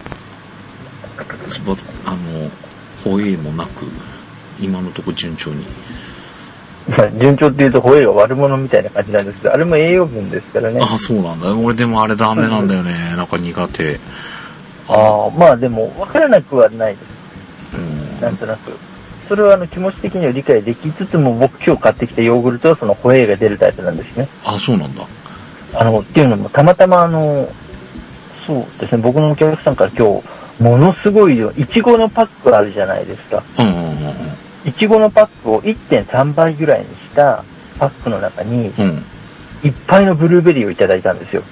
ホエーもなく、今のところ順調に。 順調っていうとホエーが悪者みたいな感じなんですけど、あれも栄養分ですからね。 そうなんだ。俺でもあれダメなんだよね。なんか苦手。 でも分からなくはないです。なんとなく。それは気持ち的には理解できつつも、僕今日買ってきたヨーグルトはそのホエーが出るタイプなんですね。 そうなんだ。 っていうのもたまたまそうですね、僕のお客さんから今日、ものすごいいちごのパックあるじゃないですか。いちごのパックを 1.3 倍ぐらいにしたパックの中に、いっぱいのブルーベリーをいただいたんですよ。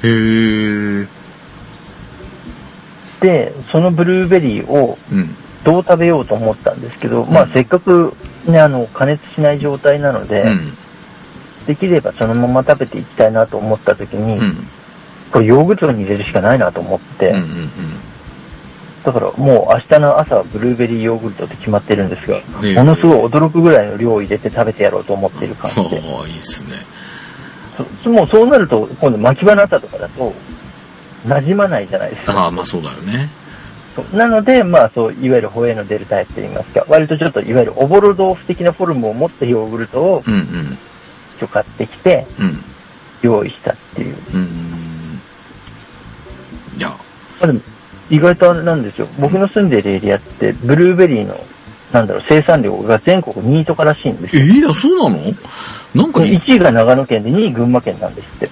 で、そのブルーベリーをどう食べようと思ったんですけど、せっかくね、加熱しない状態なので、できればそのまま食べていきたいなと思った時に、これヨーグルトに入れるしかないなと思って、だからもう明日の朝はブルーベリーヨーグルトって決まってるんですが、ものすごい驚くぐらいの量を入れて食べてやろうと思っている感じで。 いいっすね。 もうそうなると、今度巻き場の朝とかだと、馴染まないじゃないですか。 そうだよね。 なので、そう、いわゆるホエーの出るタイプといいますか、割とちょっといわゆるおぼろ豆腐的なフォルムを持ったヨーグルトを、今日買ってきて、用意したっていう。 いや。 でも意外とあれなんですよ。僕の住んでいるエリアって、ブルーベリーの、生産量が全国2位とからしいんですよ。 そうなの？なんか 1位が長野県で2位群馬県なんですって。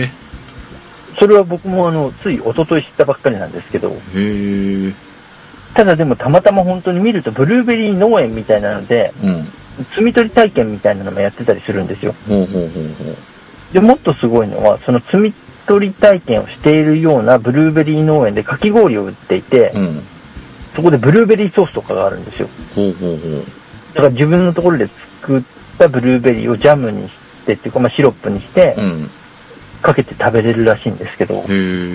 それは僕もつい一昨日知ったばっかりなんですけど。ただでもたまたま本当に見るとブルーベリー農園みたいなので、摘み取り体験みたいなのもやってたりするんですよ。で、もっとすごいのは、その摘み取り体験をしているようなブルーベリー農園でかき氷を売っていて、そこでブルーベリーソースとかがあるんですよ。だから自分のところで作ったブルーベリーをジャムにしてっていうか、シロップにして、かけて食べれるらしいんですけど、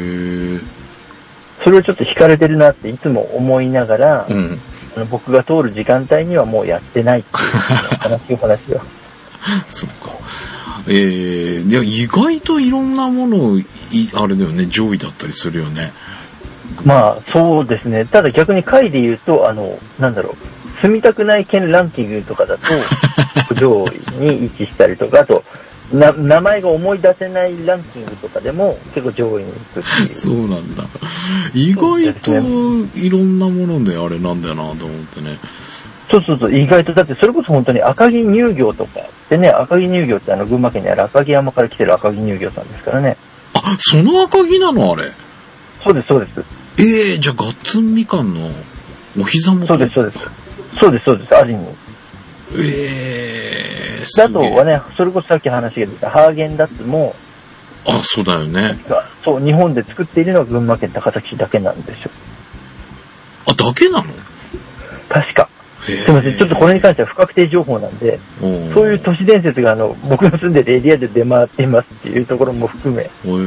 それをちょっと惹かれてるなっていつも思いながら、僕が通る時間帯にはもうやってないっていう話を。 そっか。いや、意外といろんなものあれだよね、上位だったりするよね。 そうですね。ただ逆に下位で言うと、住みたくない県ランキングとかだと、上位に位置したりとか、あと、 名前が思い出せないランキングとかでも結構上位に行くっていう。 そうなんだ。意外といろんなものであれなんだよなと思ってね。 そう、意外と、だってそれこそ本当に赤城乳業とかでね、赤城乳業って群馬県にある赤城山から来てる赤城乳業さんですからね。 あ、その赤城なのあれ。 そうです。 じゃあガッツンみかんのお膝元。 そうです、ありに。あとはね、それこそさっき話が出たハーゲンダッツも、 あ、そうだよね。 そう、日本で作っているのは群馬県高崎市だけなんですよ。 あ、だけなの？ 確か。すいません、ちょっとこれに関しては不確定情報なんで、そういう都市伝説が僕の住んでるエリアで出回っていますっていうところも含め。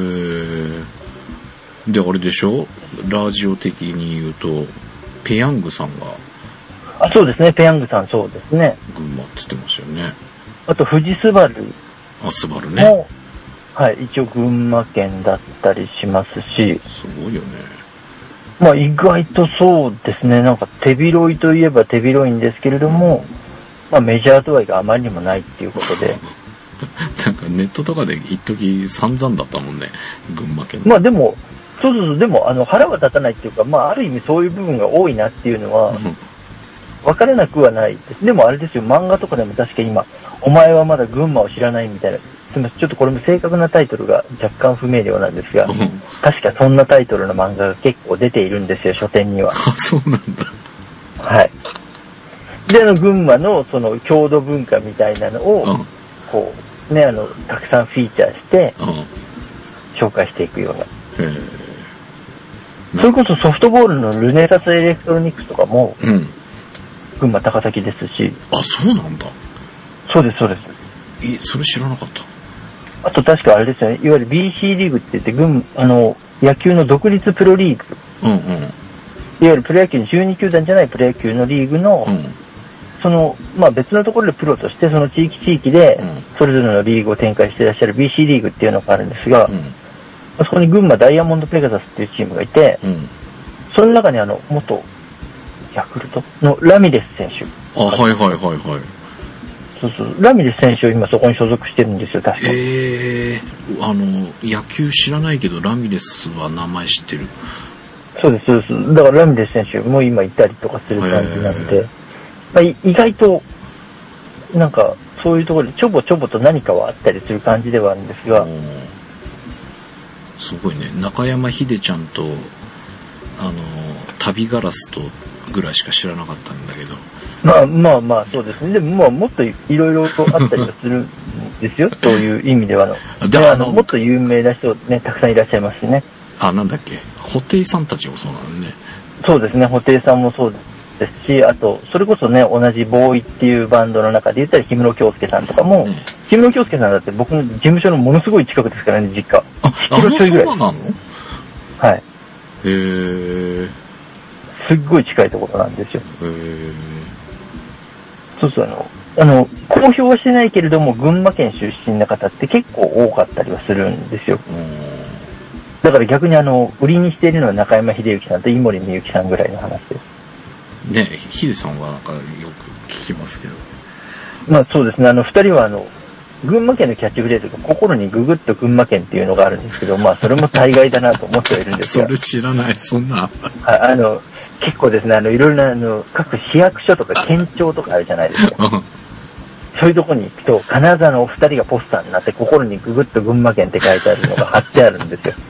で、あれでしょ？ラジオ的に言うと、ペヤングさんが。 あ、そうですね、ペヤングさんそうですね。 群馬って言ってますよね。 あと、富士スバル。 あ、スバルね。 はい、一応群馬県だったりしますし。 すごいよね。 まあ意外とそうですね、なんか手広いといえば手広いんですけれども、まあメジャー度合いがあまりにもないっていうことで。 なんかネットとかで一時散々だったもんね、群馬県。 まあでも、でも腹は立たないっていうか、まあある意味そういう部分が多いなっていうのは、わからなくはないです。でもあれですよ、漫画とかでも確か今、お前はまだ群馬を知らないみたいな、すみません、ちょっとこれも正確なタイトルが若干不明瞭なんですが、確かそんなタイトルの漫画が結構出ているんですよ、書店には。 あ、そうなんだ。 はい。で、群馬のその郷土文化みたいなのを、こう、ね、たくさんフィーチャーして、紹介していくような。それこそソフトボールのルネサスエレクトロニクスとかも、群馬高崎ですし。 あ、そうなんだ。 そうです。 それ知らなかった。 あと確かあれですよね、いわゆる BC リーグって言って、野球の独立プロリーグ。いわゆるプロ野球の12球団じゃないプロ野球のリーグの、まあ別のところでプロとして、その地域で、それぞれのリーグを展開していらっしゃる BC リーグっていうのがあるんですが、そこに群馬ダイヤモンドペガサスっていうチームがいて、その中に元ヤクルトのラミレス選手。 あ、はい。 そう。ラミレス選手は今そこに所属してるんですよ、確か。 野球知らないけど、ラミレスは名前知ってる。 そうです。だからラミレス選手も今いたりとかする感じなので、まあ、意外と、なんか、そういうところでちょぼちょぼと何かはあったりする感じではあるんですが。 すごいね。中山秀ちゃんと、旅ガラスとぐらいしか知らなかったんだけど。 まあ、そうですね。でも、まあ、もっといろいろとあったりはするんですよ。そういう意味ではもっと有名な人ね、たくさんいらっしゃいますしね。 あ、なんだっけ。布袋さんたちもそうなのね。 そうですね。布袋さんもそうですし、あと、それこそね、同じボーイっていうバンドの中で言ったら、氷室京介さんとかも、氷室京介さんだって僕の事務所のものすごい近くですからね、実家。 1キロちょいぐらい。そうなの？ はい。すっごい近いところなんですよ。そう公表はしてないけれども、群馬県出身の方って結構多かったりはするんですよ。だから逆に売りにしているのは中山秀幸さんと井森美幸さんぐらいの話です。 ね、秀さんはなんかよく聞きますけど。 まあそうですね、二人は群馬県のキャッチフレーズが心にググッと群馬県っていうのがあるんですけど、まあそれも大概だなと思ってはいるんですが。 それ知らない、そんな。 結構ですね、いろいろな各市役所とか県庁とかあるじゃないですか。そういうとこに行くと、金沢のお二人がポスターになって、心にググッと群馬県って書いてあるのが貼ってあるんですよ。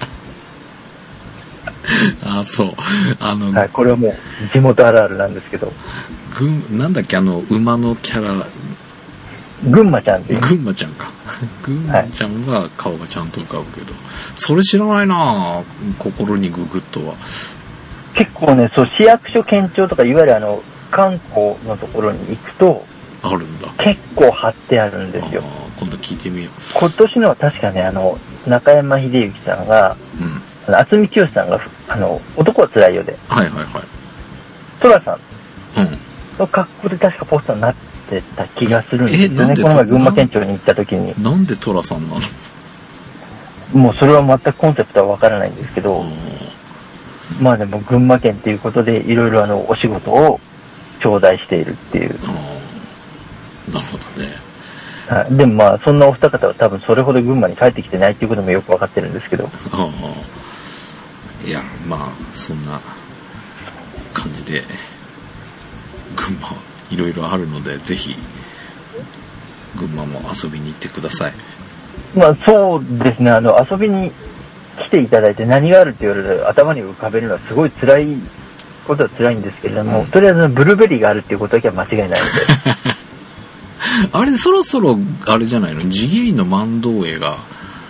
あ、そう。 はい、これはもう地元あるあるなんですけど。 なんだっけ、馬のキャラ。 群馬ちゃんっていう。 群馬ちゃんか。群馬ちゃんは顔がちゃんと浮かぶけど、それ知らないなぁ、心にググッとは。結構ね、そう、市役所県庁とか、いわゆる観光のところに行くと、 あるんだ。 結構貼ってあるんですよ。 今度聞いてみよう。 今年のは確かね、中山秀幸さんが、渥美清さんが、男は辛いよで。 はい。 寅さんの格好で確かポスターになってた気がするんですよね。この前群馬県庁に行った時に。 なんで寅さんなの？ もうそれは全くコンセプトはわからないんですけど、まあでも群馬県っていうことでいろいろお仕事を頂戴しているっていう。 なるほどね。 でもまあ、そんなお二方は多分それほど群馬に帰ってきてないっていうこともよくわかってるんですけど。 いや、まあ、そんな感じで、群馬いろいろあるので、ぜひ、群馬も遊びに行ってください。 まあそうですね、遊びに来ていただいて何があるって言われる頭に浮かべるのはすごい辛いことは辛いんですけれども、とりあえずブルーベリーがあるっていうことだけは間違いないので。 あれ、そろそろ、あれじゃないの、ジゲイの万道絵が、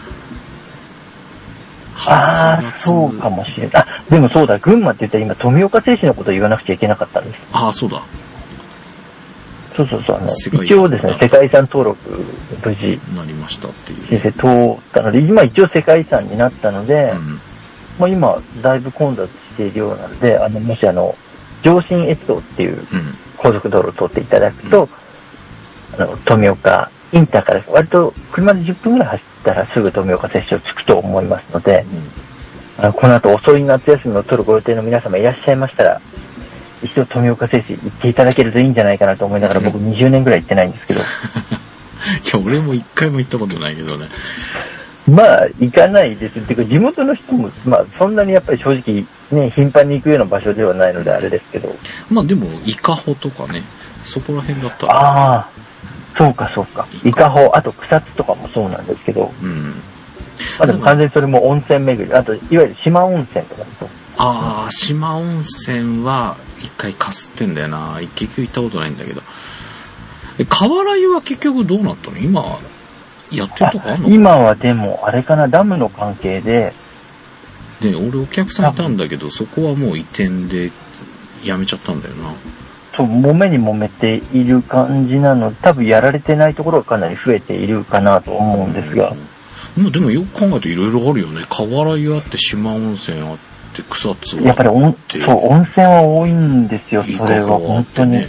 そうかもしれない。でもそうだ、群馬って言ったら今、富岡製紙のことを言わなくちゃいけなかったんです。 そうだ。 そう、一応ですね、世界遺産登録、無事、 なりましたっていう。 先生通ったので、今一応世界遺産になったので、まあ今、だいぶ混雑しているようなので、もし上信越道っていう高速道路を通っていただくと、富岡、インターから割と車で10分ぐらい走ったらすぐ富岡摂政着くと思いますので、この後遅い夏休みを取るご予定の皆様いらっしゃいましたら、一度富岡製紙行っていただけるといいんじゃないかなと思いながら、僕20年ぐらい行ってないんですけど。いや、俺も一回も行ったことないけどね。 まあ、行かないです。っていうか、地元の人も、まあ、そんなにやっぱり正直、ね、頻繁に行くような場所ではないのであれですけど。 まあでも、伊香保とかね、そこら辺だったら。 そうか。伊香保、あと草津とかもそうなんですけど。まあでも完全にそれも温泉巡り、あと、いわゆる島温泉とかですと。 島温泉は一回かすってんだよな。結局行ったことないんだけど。河原湯は結局どうなったの？今、やってるとこあんの？ 今はでも、あれかな、ダムの関係で。 で、俺お客さんいたんだけど、そこはもう移転でやめちゃったんだよな。 そう、揉めに揉めている感じなので、多分やられてないところがかなり増えているかなと思うんですが。 でもよく考えていろいろあるよね。河原湯あって、島温泉あって、草津はやっぱり温泉は多いんですよ、それは本当に。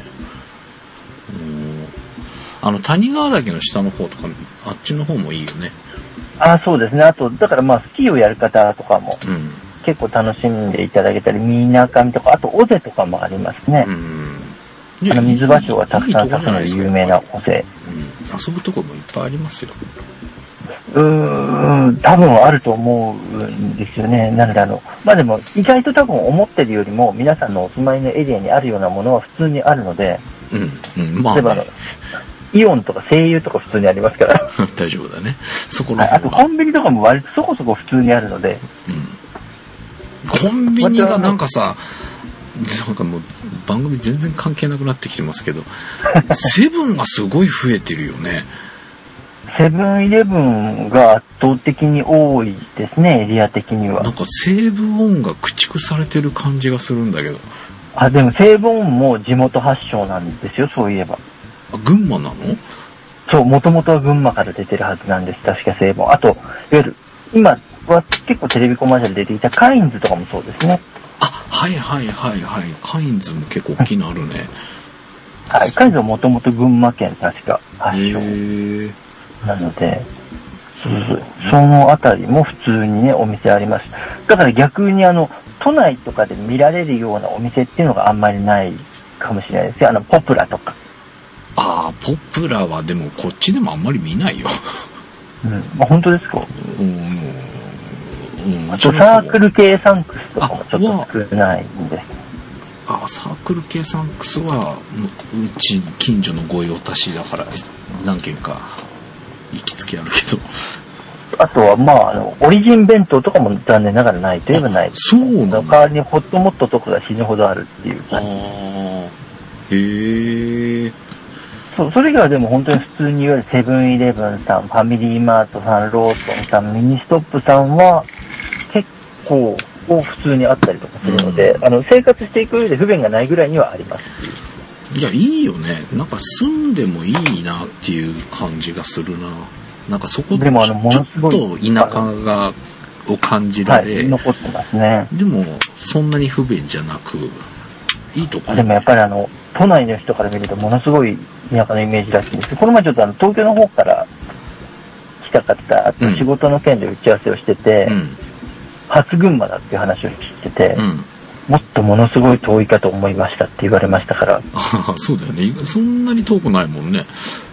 谷川岳の下の方とか、あっちの方もいいよね。 そうですね。あと、だからまあ、スキーをやる方とかも、結構楽しんでいただけたり、水上とか、あと、尾瀬とかもありますね。水場所がたくさん咲くので有名な尾瀬。 遊ぶところもいっぱいありますよ。 多分あると思うんですよね。なのでまあでも、意外と多分思ってるよりも、皆さんのお住まいのエリアにあるようなものは普通にあるので、 まあ、 例えばイオンとか西友とか普通にありますから。 大丈夫だね。そこのあとコンビニとかも割とそこそこ普通にあるので。 コンビニがなんかさ、なんかもう番組全然関係なくなってきてますけど、セブンがすごい増えてるよね。 セブンイレブンが圧倒的に多いですね、エリア的には。 なんか西武音が駆逐されてる感じがするんだけど。 でも西武音も地元発祥なんですよ、そういえば。 群馬なの？ そう、もともとは群馬から出てるはずなんです、確か西武音。あと、いわゆる、今は結構テレビコマーシャルで出ていたカインズとかもそうですね。 はい。カインズも結構大きいのあるね。 はい、カインズはもともと群馬県確か発祥。なので、そのあたりも普通にね、お店あります。だから逆に都内とかで見られるようなお店っていうのがあんまりないかもしれないですよ。ポプラとか。 ポプラはでもこっちでもあんまり見ないよ。 本当ですか？あとサークル系サンクスとかもちょっと少ないんです。 サークル系サンクスは、うち近所の御用達だから何軒か行きつけあるけど。 あとはまあ、オリジン弁当とかも残念ながらないといえばないです。 そうなの？ 代わりにホットモットとかが死ぬほどあるっていう感じ。 へえ。 それ以外はでも本当に普通にいわゆるセブンイレブンさん、ファミリーマートさん、ローソンさん、ミニストップさんは結構普通にあったりとかするので、生活していく上で不便がないぐらいにはあります。 いや、いいよね。なんか住んでもいいなっていう感じがするな。なんかそこでもちょっと田舎を感じられ、 残ってますね。 でもそんなに不便じゃなく、いいところ。 でもやっぱり都内の人から見るとものすごい田舎のイメージらしいんです。この前ちょっと東京の方から来た方と仕事の件で打ち合わせをしてて、初群馬だっていう話をしてて、もっとものすごい遠いかと思いましたって言われましたから。 そうだよね。そんなに遠くないもんね。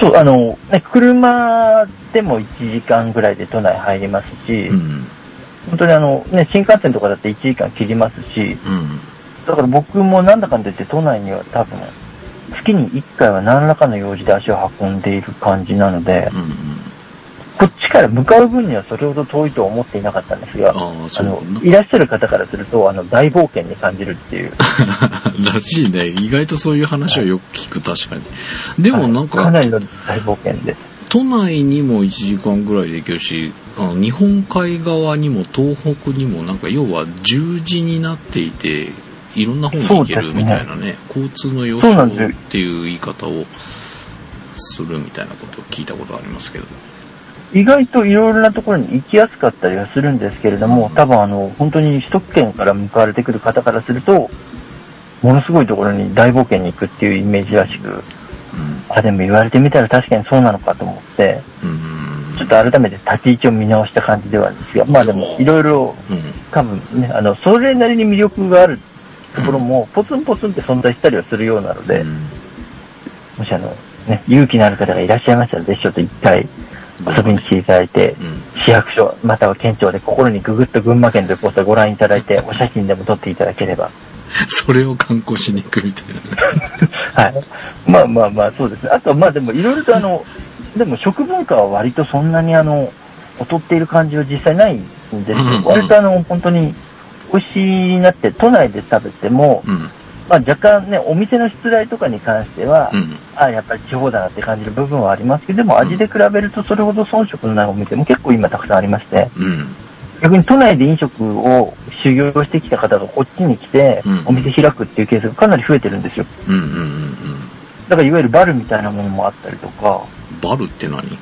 そう、ね、車でも1時間ぐらいで都内入りますし、うん、本当にね、新幹線とかだって1時間切りますし、うん、だから僕もなんだかんだ言って都内には多分、月に1回は何らかの用事で足を運んでいる感じなので、うんうん、こっちから向かう分にはそれほど遠いとは思っていなかったんですが、いらっしゃる方からすると、大冒険に感じるっていう。 らしいね。意外とそういう話をよく聞く、確かに。でもなんか、 かなりの大冒険です。 都内にも1時間ぐらいで行けるし、日本海側にも東北にもなんか要は十字になっていて、いろんな方に行けるみたいなね、交通の要衝っていう言い方をするみたいなことを聞いたことありますけど。 意外といろいろなところに行きやすかったりはするんですけれども、多分本当に首都圏から向かわれてくる方からすると、ものすごいところに大冒険に行くっていうイメージらしく、でも言われてみたら確かにそうなのかと思って、ちょっと改めて立ち位置を見直した感じではあるんですが、まあでもいろいろ、多分ね、それなりに魅力があるところも、ポツンポツンって存在したりはするようなので、もしね、勇気のある方がいらっしゃいましたら、ぜひちょっと一回遊びに来ていただいて、市役所、または県庁で心にググッと群馬県というポスターご覧いただいて、お写真でも撮っていただければ。 それを観光しに行くみたいな。 はい。まあ、そうですね。あと、まあでもいろいろとでも食文化は割とそんなに劣っている感じは実際ないんですけど、割と本当に美味しいなって、都内で食べても、まあ若干ね、お店の出題とかに関しては、やっぱり地方だなって感じる部分はありますけど、でも味で比べるとそれほど遜色のないお店も結構今たくさんありまして、逆に都内で飲食を修行してきた方がこっちに来て、お店開くっていうケースがかなり増えてるんですよ。だからいわゆるバルみたいなものもあったりとか。 バルって何？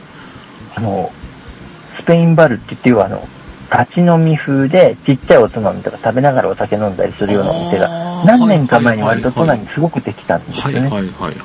スペインバルって言って立ち飲み風でちっちゃいおつまみとか食べながらお酒飲んだりするようなお店が何年か前に割と都内にすごくできたんですよね。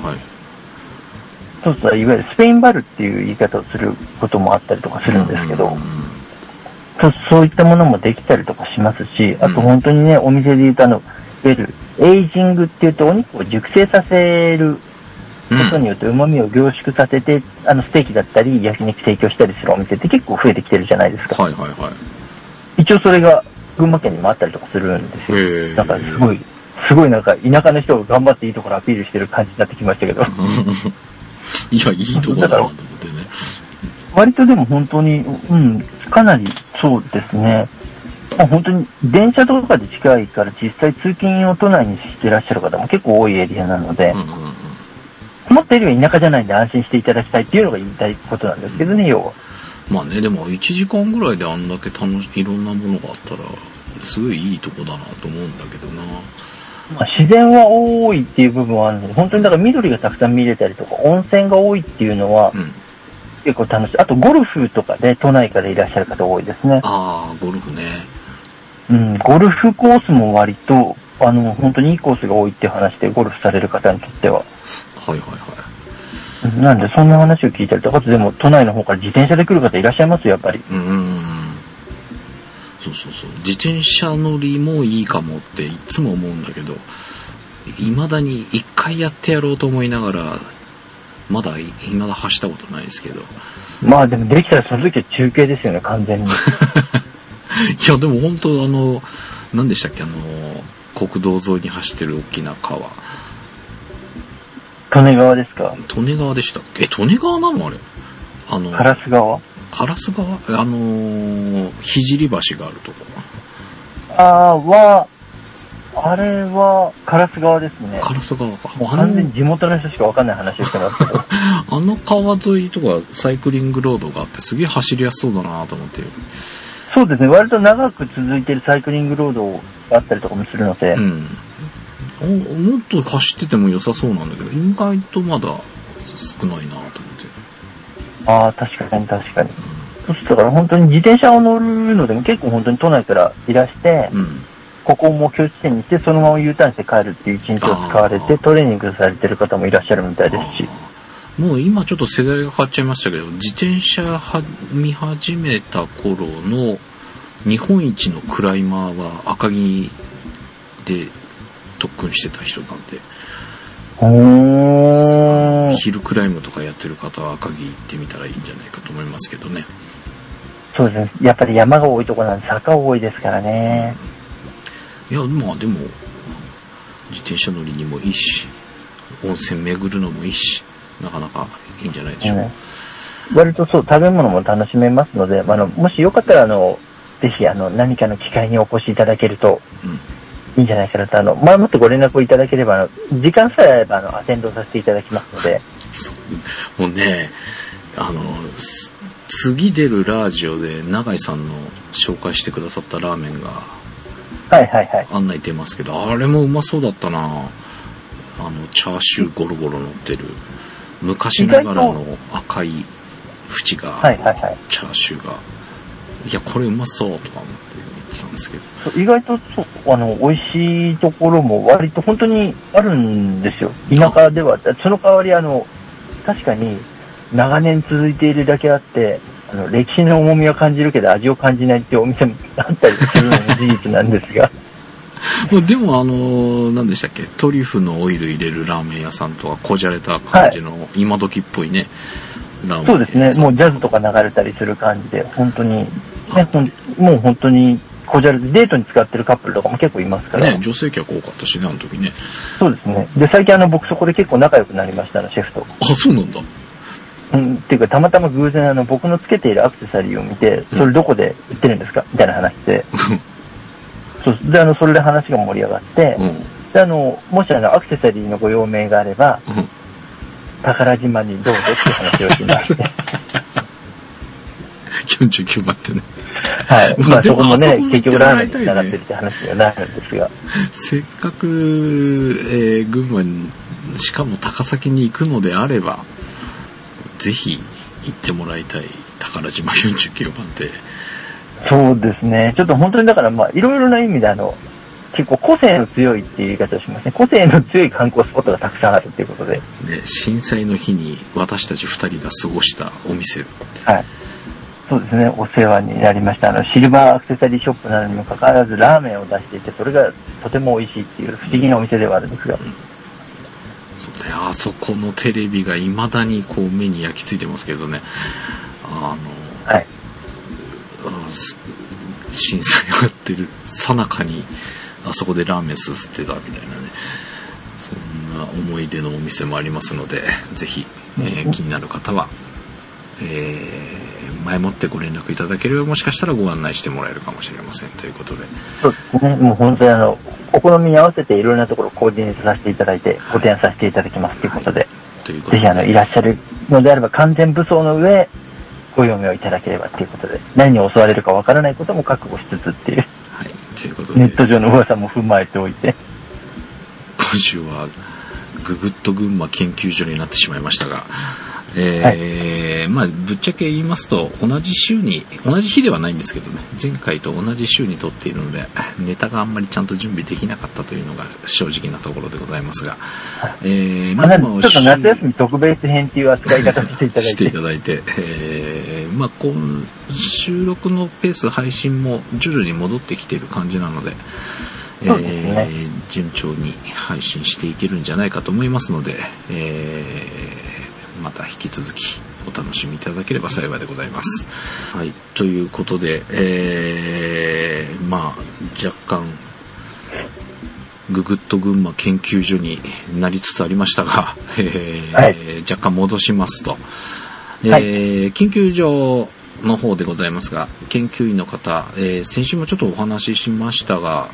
そうそう、いわゆるスペインバルっていう言い方をすることもあったりとかするんですけど、そういったものもできたりとかしますし、あと本当にね、お店で言うといわゆるエイジングっていうとお肉を熟成させることによって旨味を凝縮させて、ステーキだったり焼肉提供したりするお店って結構増えてきてるじゃないですか。一応それが群馬県にもあったりとかするんですよ。なんかすごいなんか田舎の人が頑張っていいところアピールしてる感じになってきましたけど。 いや、いいところだなと思ってね。 割とでも本当に、かなりそうですね。本当に電車とかで近いから実際通勤を都内にしてらっしゃる方も結構多いエリアなので、思ったよりは田舎じゃないんで安心していただきたいっていうのが言いたいことなんですけどね、要は。 まあね、でも1時間ぐらいであんだけいろんなものがあったら、すごいいいとこだなと思うんだけどな。 自然は多いっていう部分はあるので、本当にだから緑がたくさん見れたりとか、温泉が多いっていうのは、結構楽しい。あとゴルフとかで都内からいらっしゃる方多いですね。 ゴルフね。 ゴルフコースも割と、本当にいいコースが多いっていう話で、ゴルフされる方にとっては。なんで、そんな話を聞いたりとか、あとでも都内の方から自転車で来る方いらっしゃいますよ、やっぱり。 そう。自転車乗りもいいかもっていつも思うんだけど、未だに一回やってやろうと思いながら、まだ走ったことないですけど。 まあでもできたらその時は中継ですよね、完全に。いや、でも本当何でしたっけ、国道沿いに走ってる大きな川。 利根川ですか？ 利根川でしたっけ？利根川なのあれ。 烏川？ 烏川？聖橋があるとこ。 あれは、烏川ですね。 烏川か。 もう完全に地元の人しかわかんない話をしてますけど。 川沿いとかサイクリングロードがあってすげえ走りやすそうだなと思って。 そうですね。割と長く続いてるサイクリングロードがあったりとかもするので。 もっと走ってても良さそうなんだけど、意外とまだ少ないなと思って。 確かに。そしたら本当に自転車を乗るのでも結構本当に都内からいらして、ここを目標地点にしてそのまま U ターンして帰るっていう一日を使われてトレーニングされてる方もいらっしゃるみたいですし。 もう今ちょっと世代が変わっちゃいましたけど、自転車見始めた頃の日本一のクライマーは赤城で特訓してた人なんで、 ヒルクライムとかやってる方は赤城行ってみたらいいんじゃないかと思いますけどね。 そうですね。やっぱり山が多いところなんで坂多いですからね。 いや、まあでも、自転車乗りにもいいし、温泉巡るのもいいし、なかなかいいんじゃないでしょうか。 割とそう、食べ物も楽しめますので、もしよかったら、ぜひ、何かの機会にお越しいただけると、いいんじゃないかなと、前もってご連絡をいただければ、時間さえあれば、アテンドさせていただきますので。 もうね、次出るラジオで、永井さんの紹介してくださったラーメンが、案内出ますけど、あれもうまそうだったな。チャーシューゴロゴロ乗ってる、昔ながらの赤い縁が、チャーシューが、いや、これうまそうとか思って言ってたんですけど。 意外とそう、美味しいところも割と本当にあるんですよ。田舎では。その代わり確かに長年続いているだけあって、歴史の重みは感じるけど味を感じないっていうお店もあったりするのも事実なんですが。 でも何でしたっけ、トリュフのオイル入れるラーメン屋さんとかこじゃれた感じの今時っぽいね、 ラーメン。そうですね。もうジャズとか流れたりする感じで、本当に、もう本当にこじゃれて、デートに使ってるカップルとかも結構いますから。 ね、女性客多かったしね、あの時ね。 そうですね。で、最近僕そこで結構仲良くなりましたシェフと。 あ、そうなんだ。 っていうか、たまたま偶然僕のつけているアクセサリーを見て、それどこで売ってるんですかみたいな話で。そうで、それで話が盛り上がって、で、もしアクセサリーのご用命があれば、宝島にどうぞっていう話をしまして。 49番ってね。 はい。まあそこもね、結局ラーメンにつながってるって話にはなるんですが。 せっかく、群馬に、しかも高崎に行くのであれば、ぜひ行ってもらいたい宝島49番って。 そうですね。ちょっと本当にだからいろいろな意味で結構個性の強いっていう言い方をしますね。個性の強い観光スポットがたくさんあるっていうことで。 ね、震災の日に私たち2人が過ごしたお店。 はい。そうですね。お世話になりました。シルバーアクセサリーショップなのにもかかわらずラーメンを出していて、それがとても美味しいっていう不思議なお店ではあるんですが。 そうだよ。あそこのテレビが未だにこう目に焼き付いてますけどね。 はい。 震災がやってる最中にあそこでラーメンすすってたみたいなね、そんな思い出のお店もありますので、ぜひ、気になる方は、前もってご連絡いただければもしかしたらご案内してもらえるかもしれませんということで。 そうですね。もう本当にお好みに合わせていろんなところをコーディネートさせていただいてご提案させていただきますということで、はい、ということでぜひいらっしゃるのであれば完全武装の上ご用命をいただければということで、何に襲われるかわからないことも覚悟しつつっていう、はい、ということでネット上の噂も踏まえておいて、 今週はググッと群馬研究所になってしまいましたが、はい、まあぶっちゃけ言いますと同じ日ではないんですけどね、前回と同じ週に撮っているのでネタがあんまりちゃんと準備できなかったというのが正直なところでございますが、 まあ、ちょっと夏休み特別編っていう扱い方をしていただいてまあ収録のペース配信も徐々に戻ってきている感じなので、順調に配信していけるんじゃないかと思いますので、また引き続きお楽しみいただければ幸いでございます。はい、ということで、まあ若干ググッと群馬研究所になりつつありましたが、はい、若干戻しますと、はい、研究所の方でございますが、研究員の方、先週もちょっとお話ししましたが、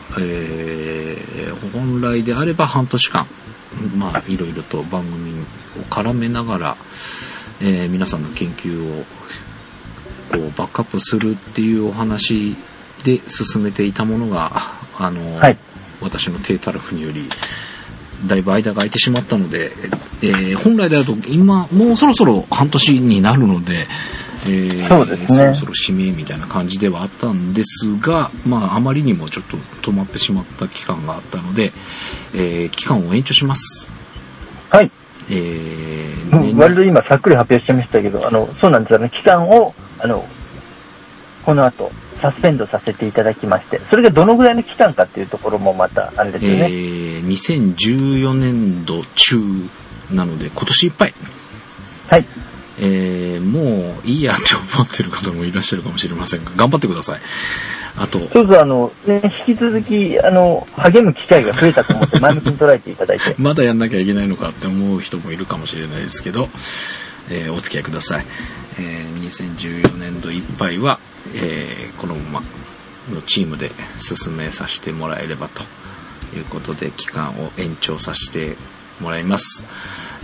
本来であれば半年間まあいろいろと番組を絡めながら、皆さんの研究をこうバックアップするっていうお話で進めていたものがはい、私の低たらくによりだいぶ間が空いてしまったので、本来であると今もうそろそろ半年になるので、そうですね、そろそろ締めみたいな感じではあったんですが、まああまりにもちょっと止まってしまった期間があったので、期間を延長します。はい。 割と今さっくり発表してましたけど、そうなんですよね。期間をこの後サスペンドさせていただきまして、それがどのぐらいの期間かっていうところもまたあれですよね。 2014年度中なので今年いっぱい。 はい。 もういいやって思ってる方もいらっしゃるかもしれませんが、頑張ってください。あと。 そうそう、引き続き、励む機会が増えたと思って前向きに捉えていただいて。 まだやんなきゃいけないのかって思う人もいるかもしれないですけど、お付き合いください。2014年度いっぱいは、このままのチームで進めさせてもらえればということで、期間を延長させてもらいます。はい、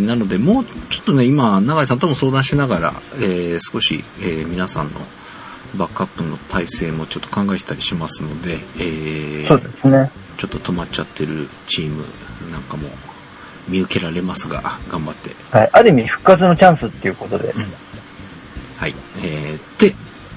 なのでもうちょっとね、今永井さんとも相談しながら、少し、皆さんのバックアップの体制もちょっと考えてたりしますので、 そうですね、 ちょっと止まっちゃってるチームなんかも見受けられますが、頑張って、 はい、ある意味復活のチャンスっていうことで、 はい、で、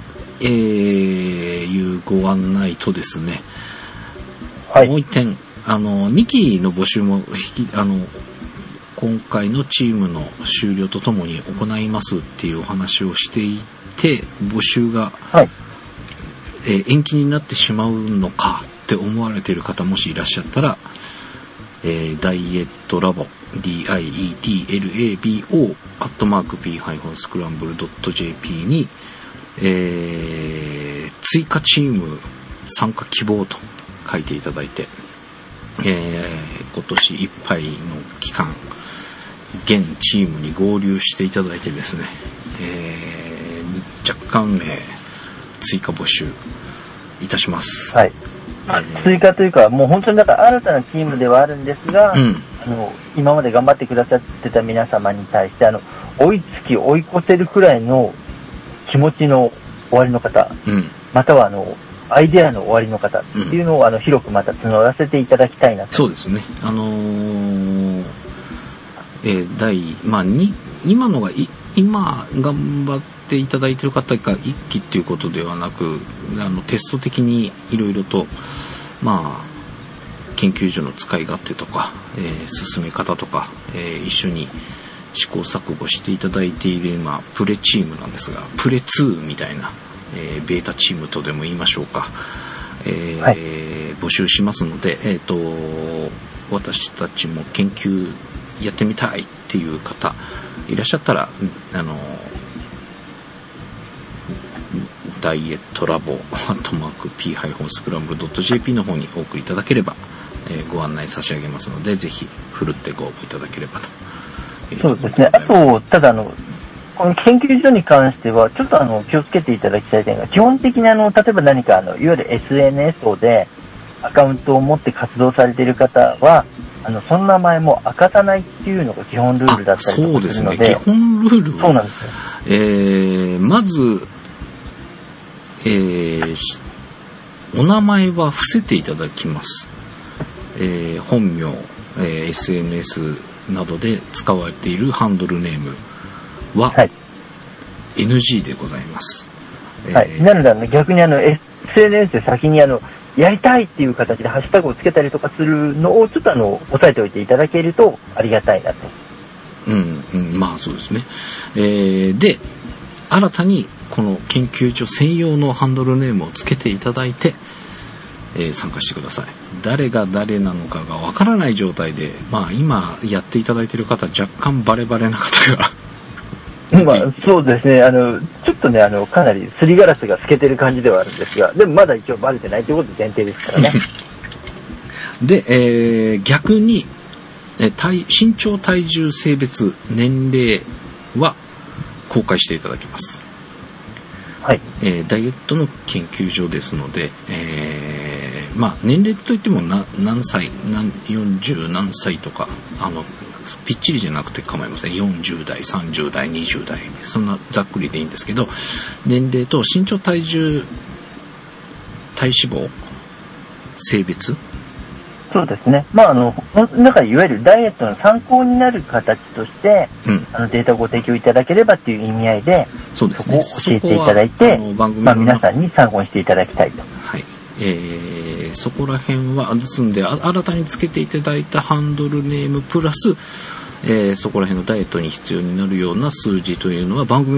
いうご案内とですね、はい、もう一点、2期の募集も今回のチームの終了とともに行いますっていうお話をしていて、募集が、はい、延期になってしまうのかって思われている方もしいらっしゃったら、ダイエットラボ DIETLABO @p-scramble.jp に、追加チーム参加希望と書いていただいて、今年いっぱいの期間現チームに合流していただいてですね、若干名追加募集いたします。 はい。追加というか、もう本当にだから新たなチームではあるんですが、うん、今まで頑張ってくださってた皆様に対して追いつき追い越せるくらいの気持ちの終わりの方、うん、またはアイデアの終わりの方っていうのを、広くまた募らせていただきたいなと。 そうですね。今のが今頑張っていただいている方が一期っていうことではなく、テスト的にいろいろと、研究所の使い勝手とか、進め方とか、一緒に試行錯誤していただいている今プレチームなんですが、プレ2みたいな、ベータチームとでも言いましょうか、はい、募集しますので、私たちも研究やってみたいっていう方いらっしゃったら、ダイエットラボ@p-scramble.jp の方にお送りいただければ、ご案内差し上げますので、ぜひふるってご応募いただければと。 そうですね。あと、ただこの研究所に関しては、ちょっと気をつけていただきたい点が、基本的に例えば何かいわゆる SNS でアカウントを持って活動されている方は、その名前も明かさないっていうのが基本ルールだったりとかするので。そうですね。 基本ルールは。 そうなんですよ。 まず、お名前は伏せていただきます。本名、SNS などで使われているハンドルネームは NG でございます。 はい。なので逆にSNS で先にやりたいっていう形でハッシュタグをつけたりとかするのをちょっと押さえておいていただけるとありがたいなと。 そうですね。で、新たにこの研究所専用のハンドルネームをつけていただいて、参加してください。誰が誰なのかがわからない状態で、今やっていただいている方、若干バレバレな方がそうですね。ちょっとね、かなりすりガラスが透けてる感じではあるんですが、でもまだ一応バレてないということで前提ですからね。 で、逆に、身長、体重、性別、年齢は公開していただきます。はい。ダイエットの研究所ですので、年齢といっても何歳、40何歳とか、ぴっちりじゃなくて構いません。40代、30代、20代、そんなざっくりでいいんですけど、年齢と身長、体重、体脂肪、性別。 そうですね。だからいわゆるダイエットの参考になる形として、データをご提供いただければっていう意味合いで、 そうですね。 そこを教えていただいて、皆さんに参考にしていただきたいと。 はい。そこら辺はですんで、新たにつけていただいたハンドルネームプラス、そこら辺のダイエットに必要になるような数字というのは番組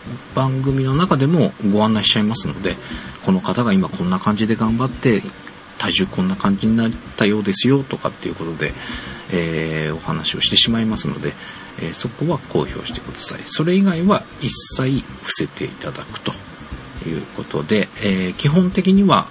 の中でもご案内しちゃいますので、この方が今こんな感じで頑張って体重こんな感じになったようですよとかっていうことで、お話をしてしまいますので、そこは公表してください。それ以外は一切伏せていただくということで、基本的には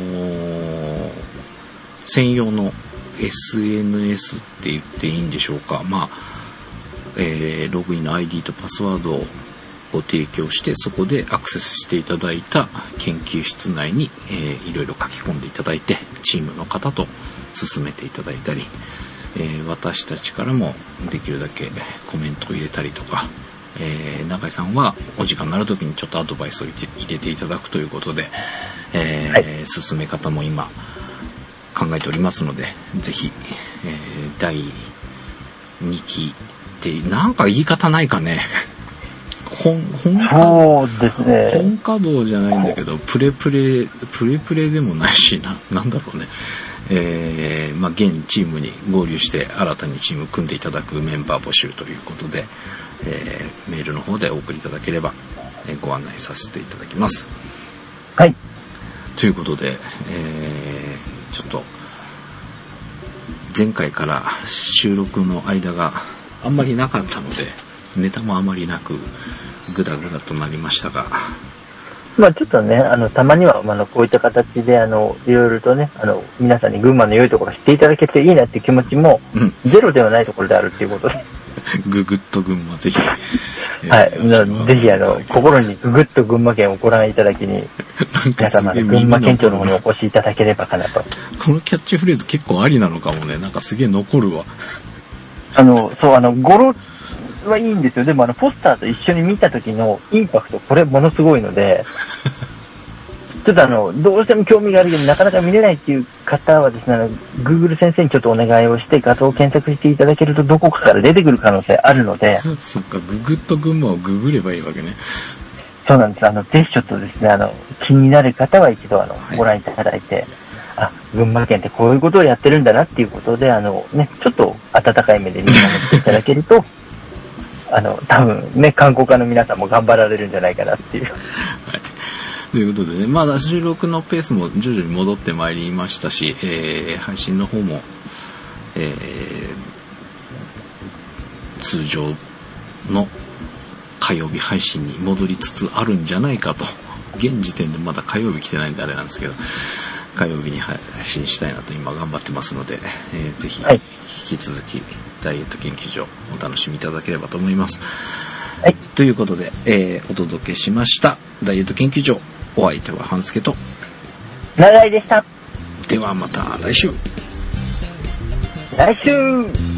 専用の SNS って言っていいんでしょうか。ログインの ID とパスワードをご提供して、そこでアクセスしていただいた研究室内に、いろいろ書き込んでいただいて、チームの方と進めていただいたり、私たちからもできるだけコメントを入れたりとか、永井さんはお時間になるときにちょっとアドバイスを入れていただくということで、進め方も今考えておりますので、ぜひ、第2期ってなんか言い方ないかね。 そうですね。 本稼働じゃないんだけど、プレプレでもないしなんだろうね。現チームに合流して新たにチーム組んでいただくメンバー募集ということで、メールの方でお送りいただければ、ご案内させていただきます。 はい。 ということで、ちょっと前回から収録の間があんまりなかったので、ネタもあまりなくグダグダとなりましたが、 ちょっとね、たまには、こういった形で、いろいろとね、皆さんに群馬の良いところを知っていただけていいなっていう気持ちも、ゼロではないところであるっていうことで。 ググッと群馬、ぜひ。 はい。ぜひ、心にググッと群馬県をご覧いただきに、皆様、群馬県庁の方にお越しいただければかなと。 このキャッチフレーズ結構ありなのかもね。なんかすげえ残るわ。 語呂はいいんですよ。でもポスターと一緒に見た時のインパクト、これものすごいので、ちょっとどうしても興味があるけどなかなか見れないっていう方はですね、Google 先生にちょっとお願いをして画像を検索していただけるとどこかから出てくる可能性あるので。 そっか、ググッと群馬をググればいいわけね。 そうなんです。ぜひちょっとですね、気になる方は一度ご覧いただいて、群馬県ってこういうことをやってるんだなっていうことで、ちょっと温かい目で見守っていただけると、多分ね、観光家の皆さんも頑張られるんじゃないかなっていう。はい。 ということでね、収録のペースも徐々に戻ってまいりましたし、配信の方も、通常の火曜日配信に戻りつつあるんじゃないかと。現時点でまだ火曜日来てないんであれなんですけど、火曜日に配信したいなと今頑張ってますので、ぜひ引き続きダイエット研究所お楽しみいただければと思います。はい。ということで、お届けしましたダイエット研究所。お相手は半助と永井でした。 ではまた来週。 来週。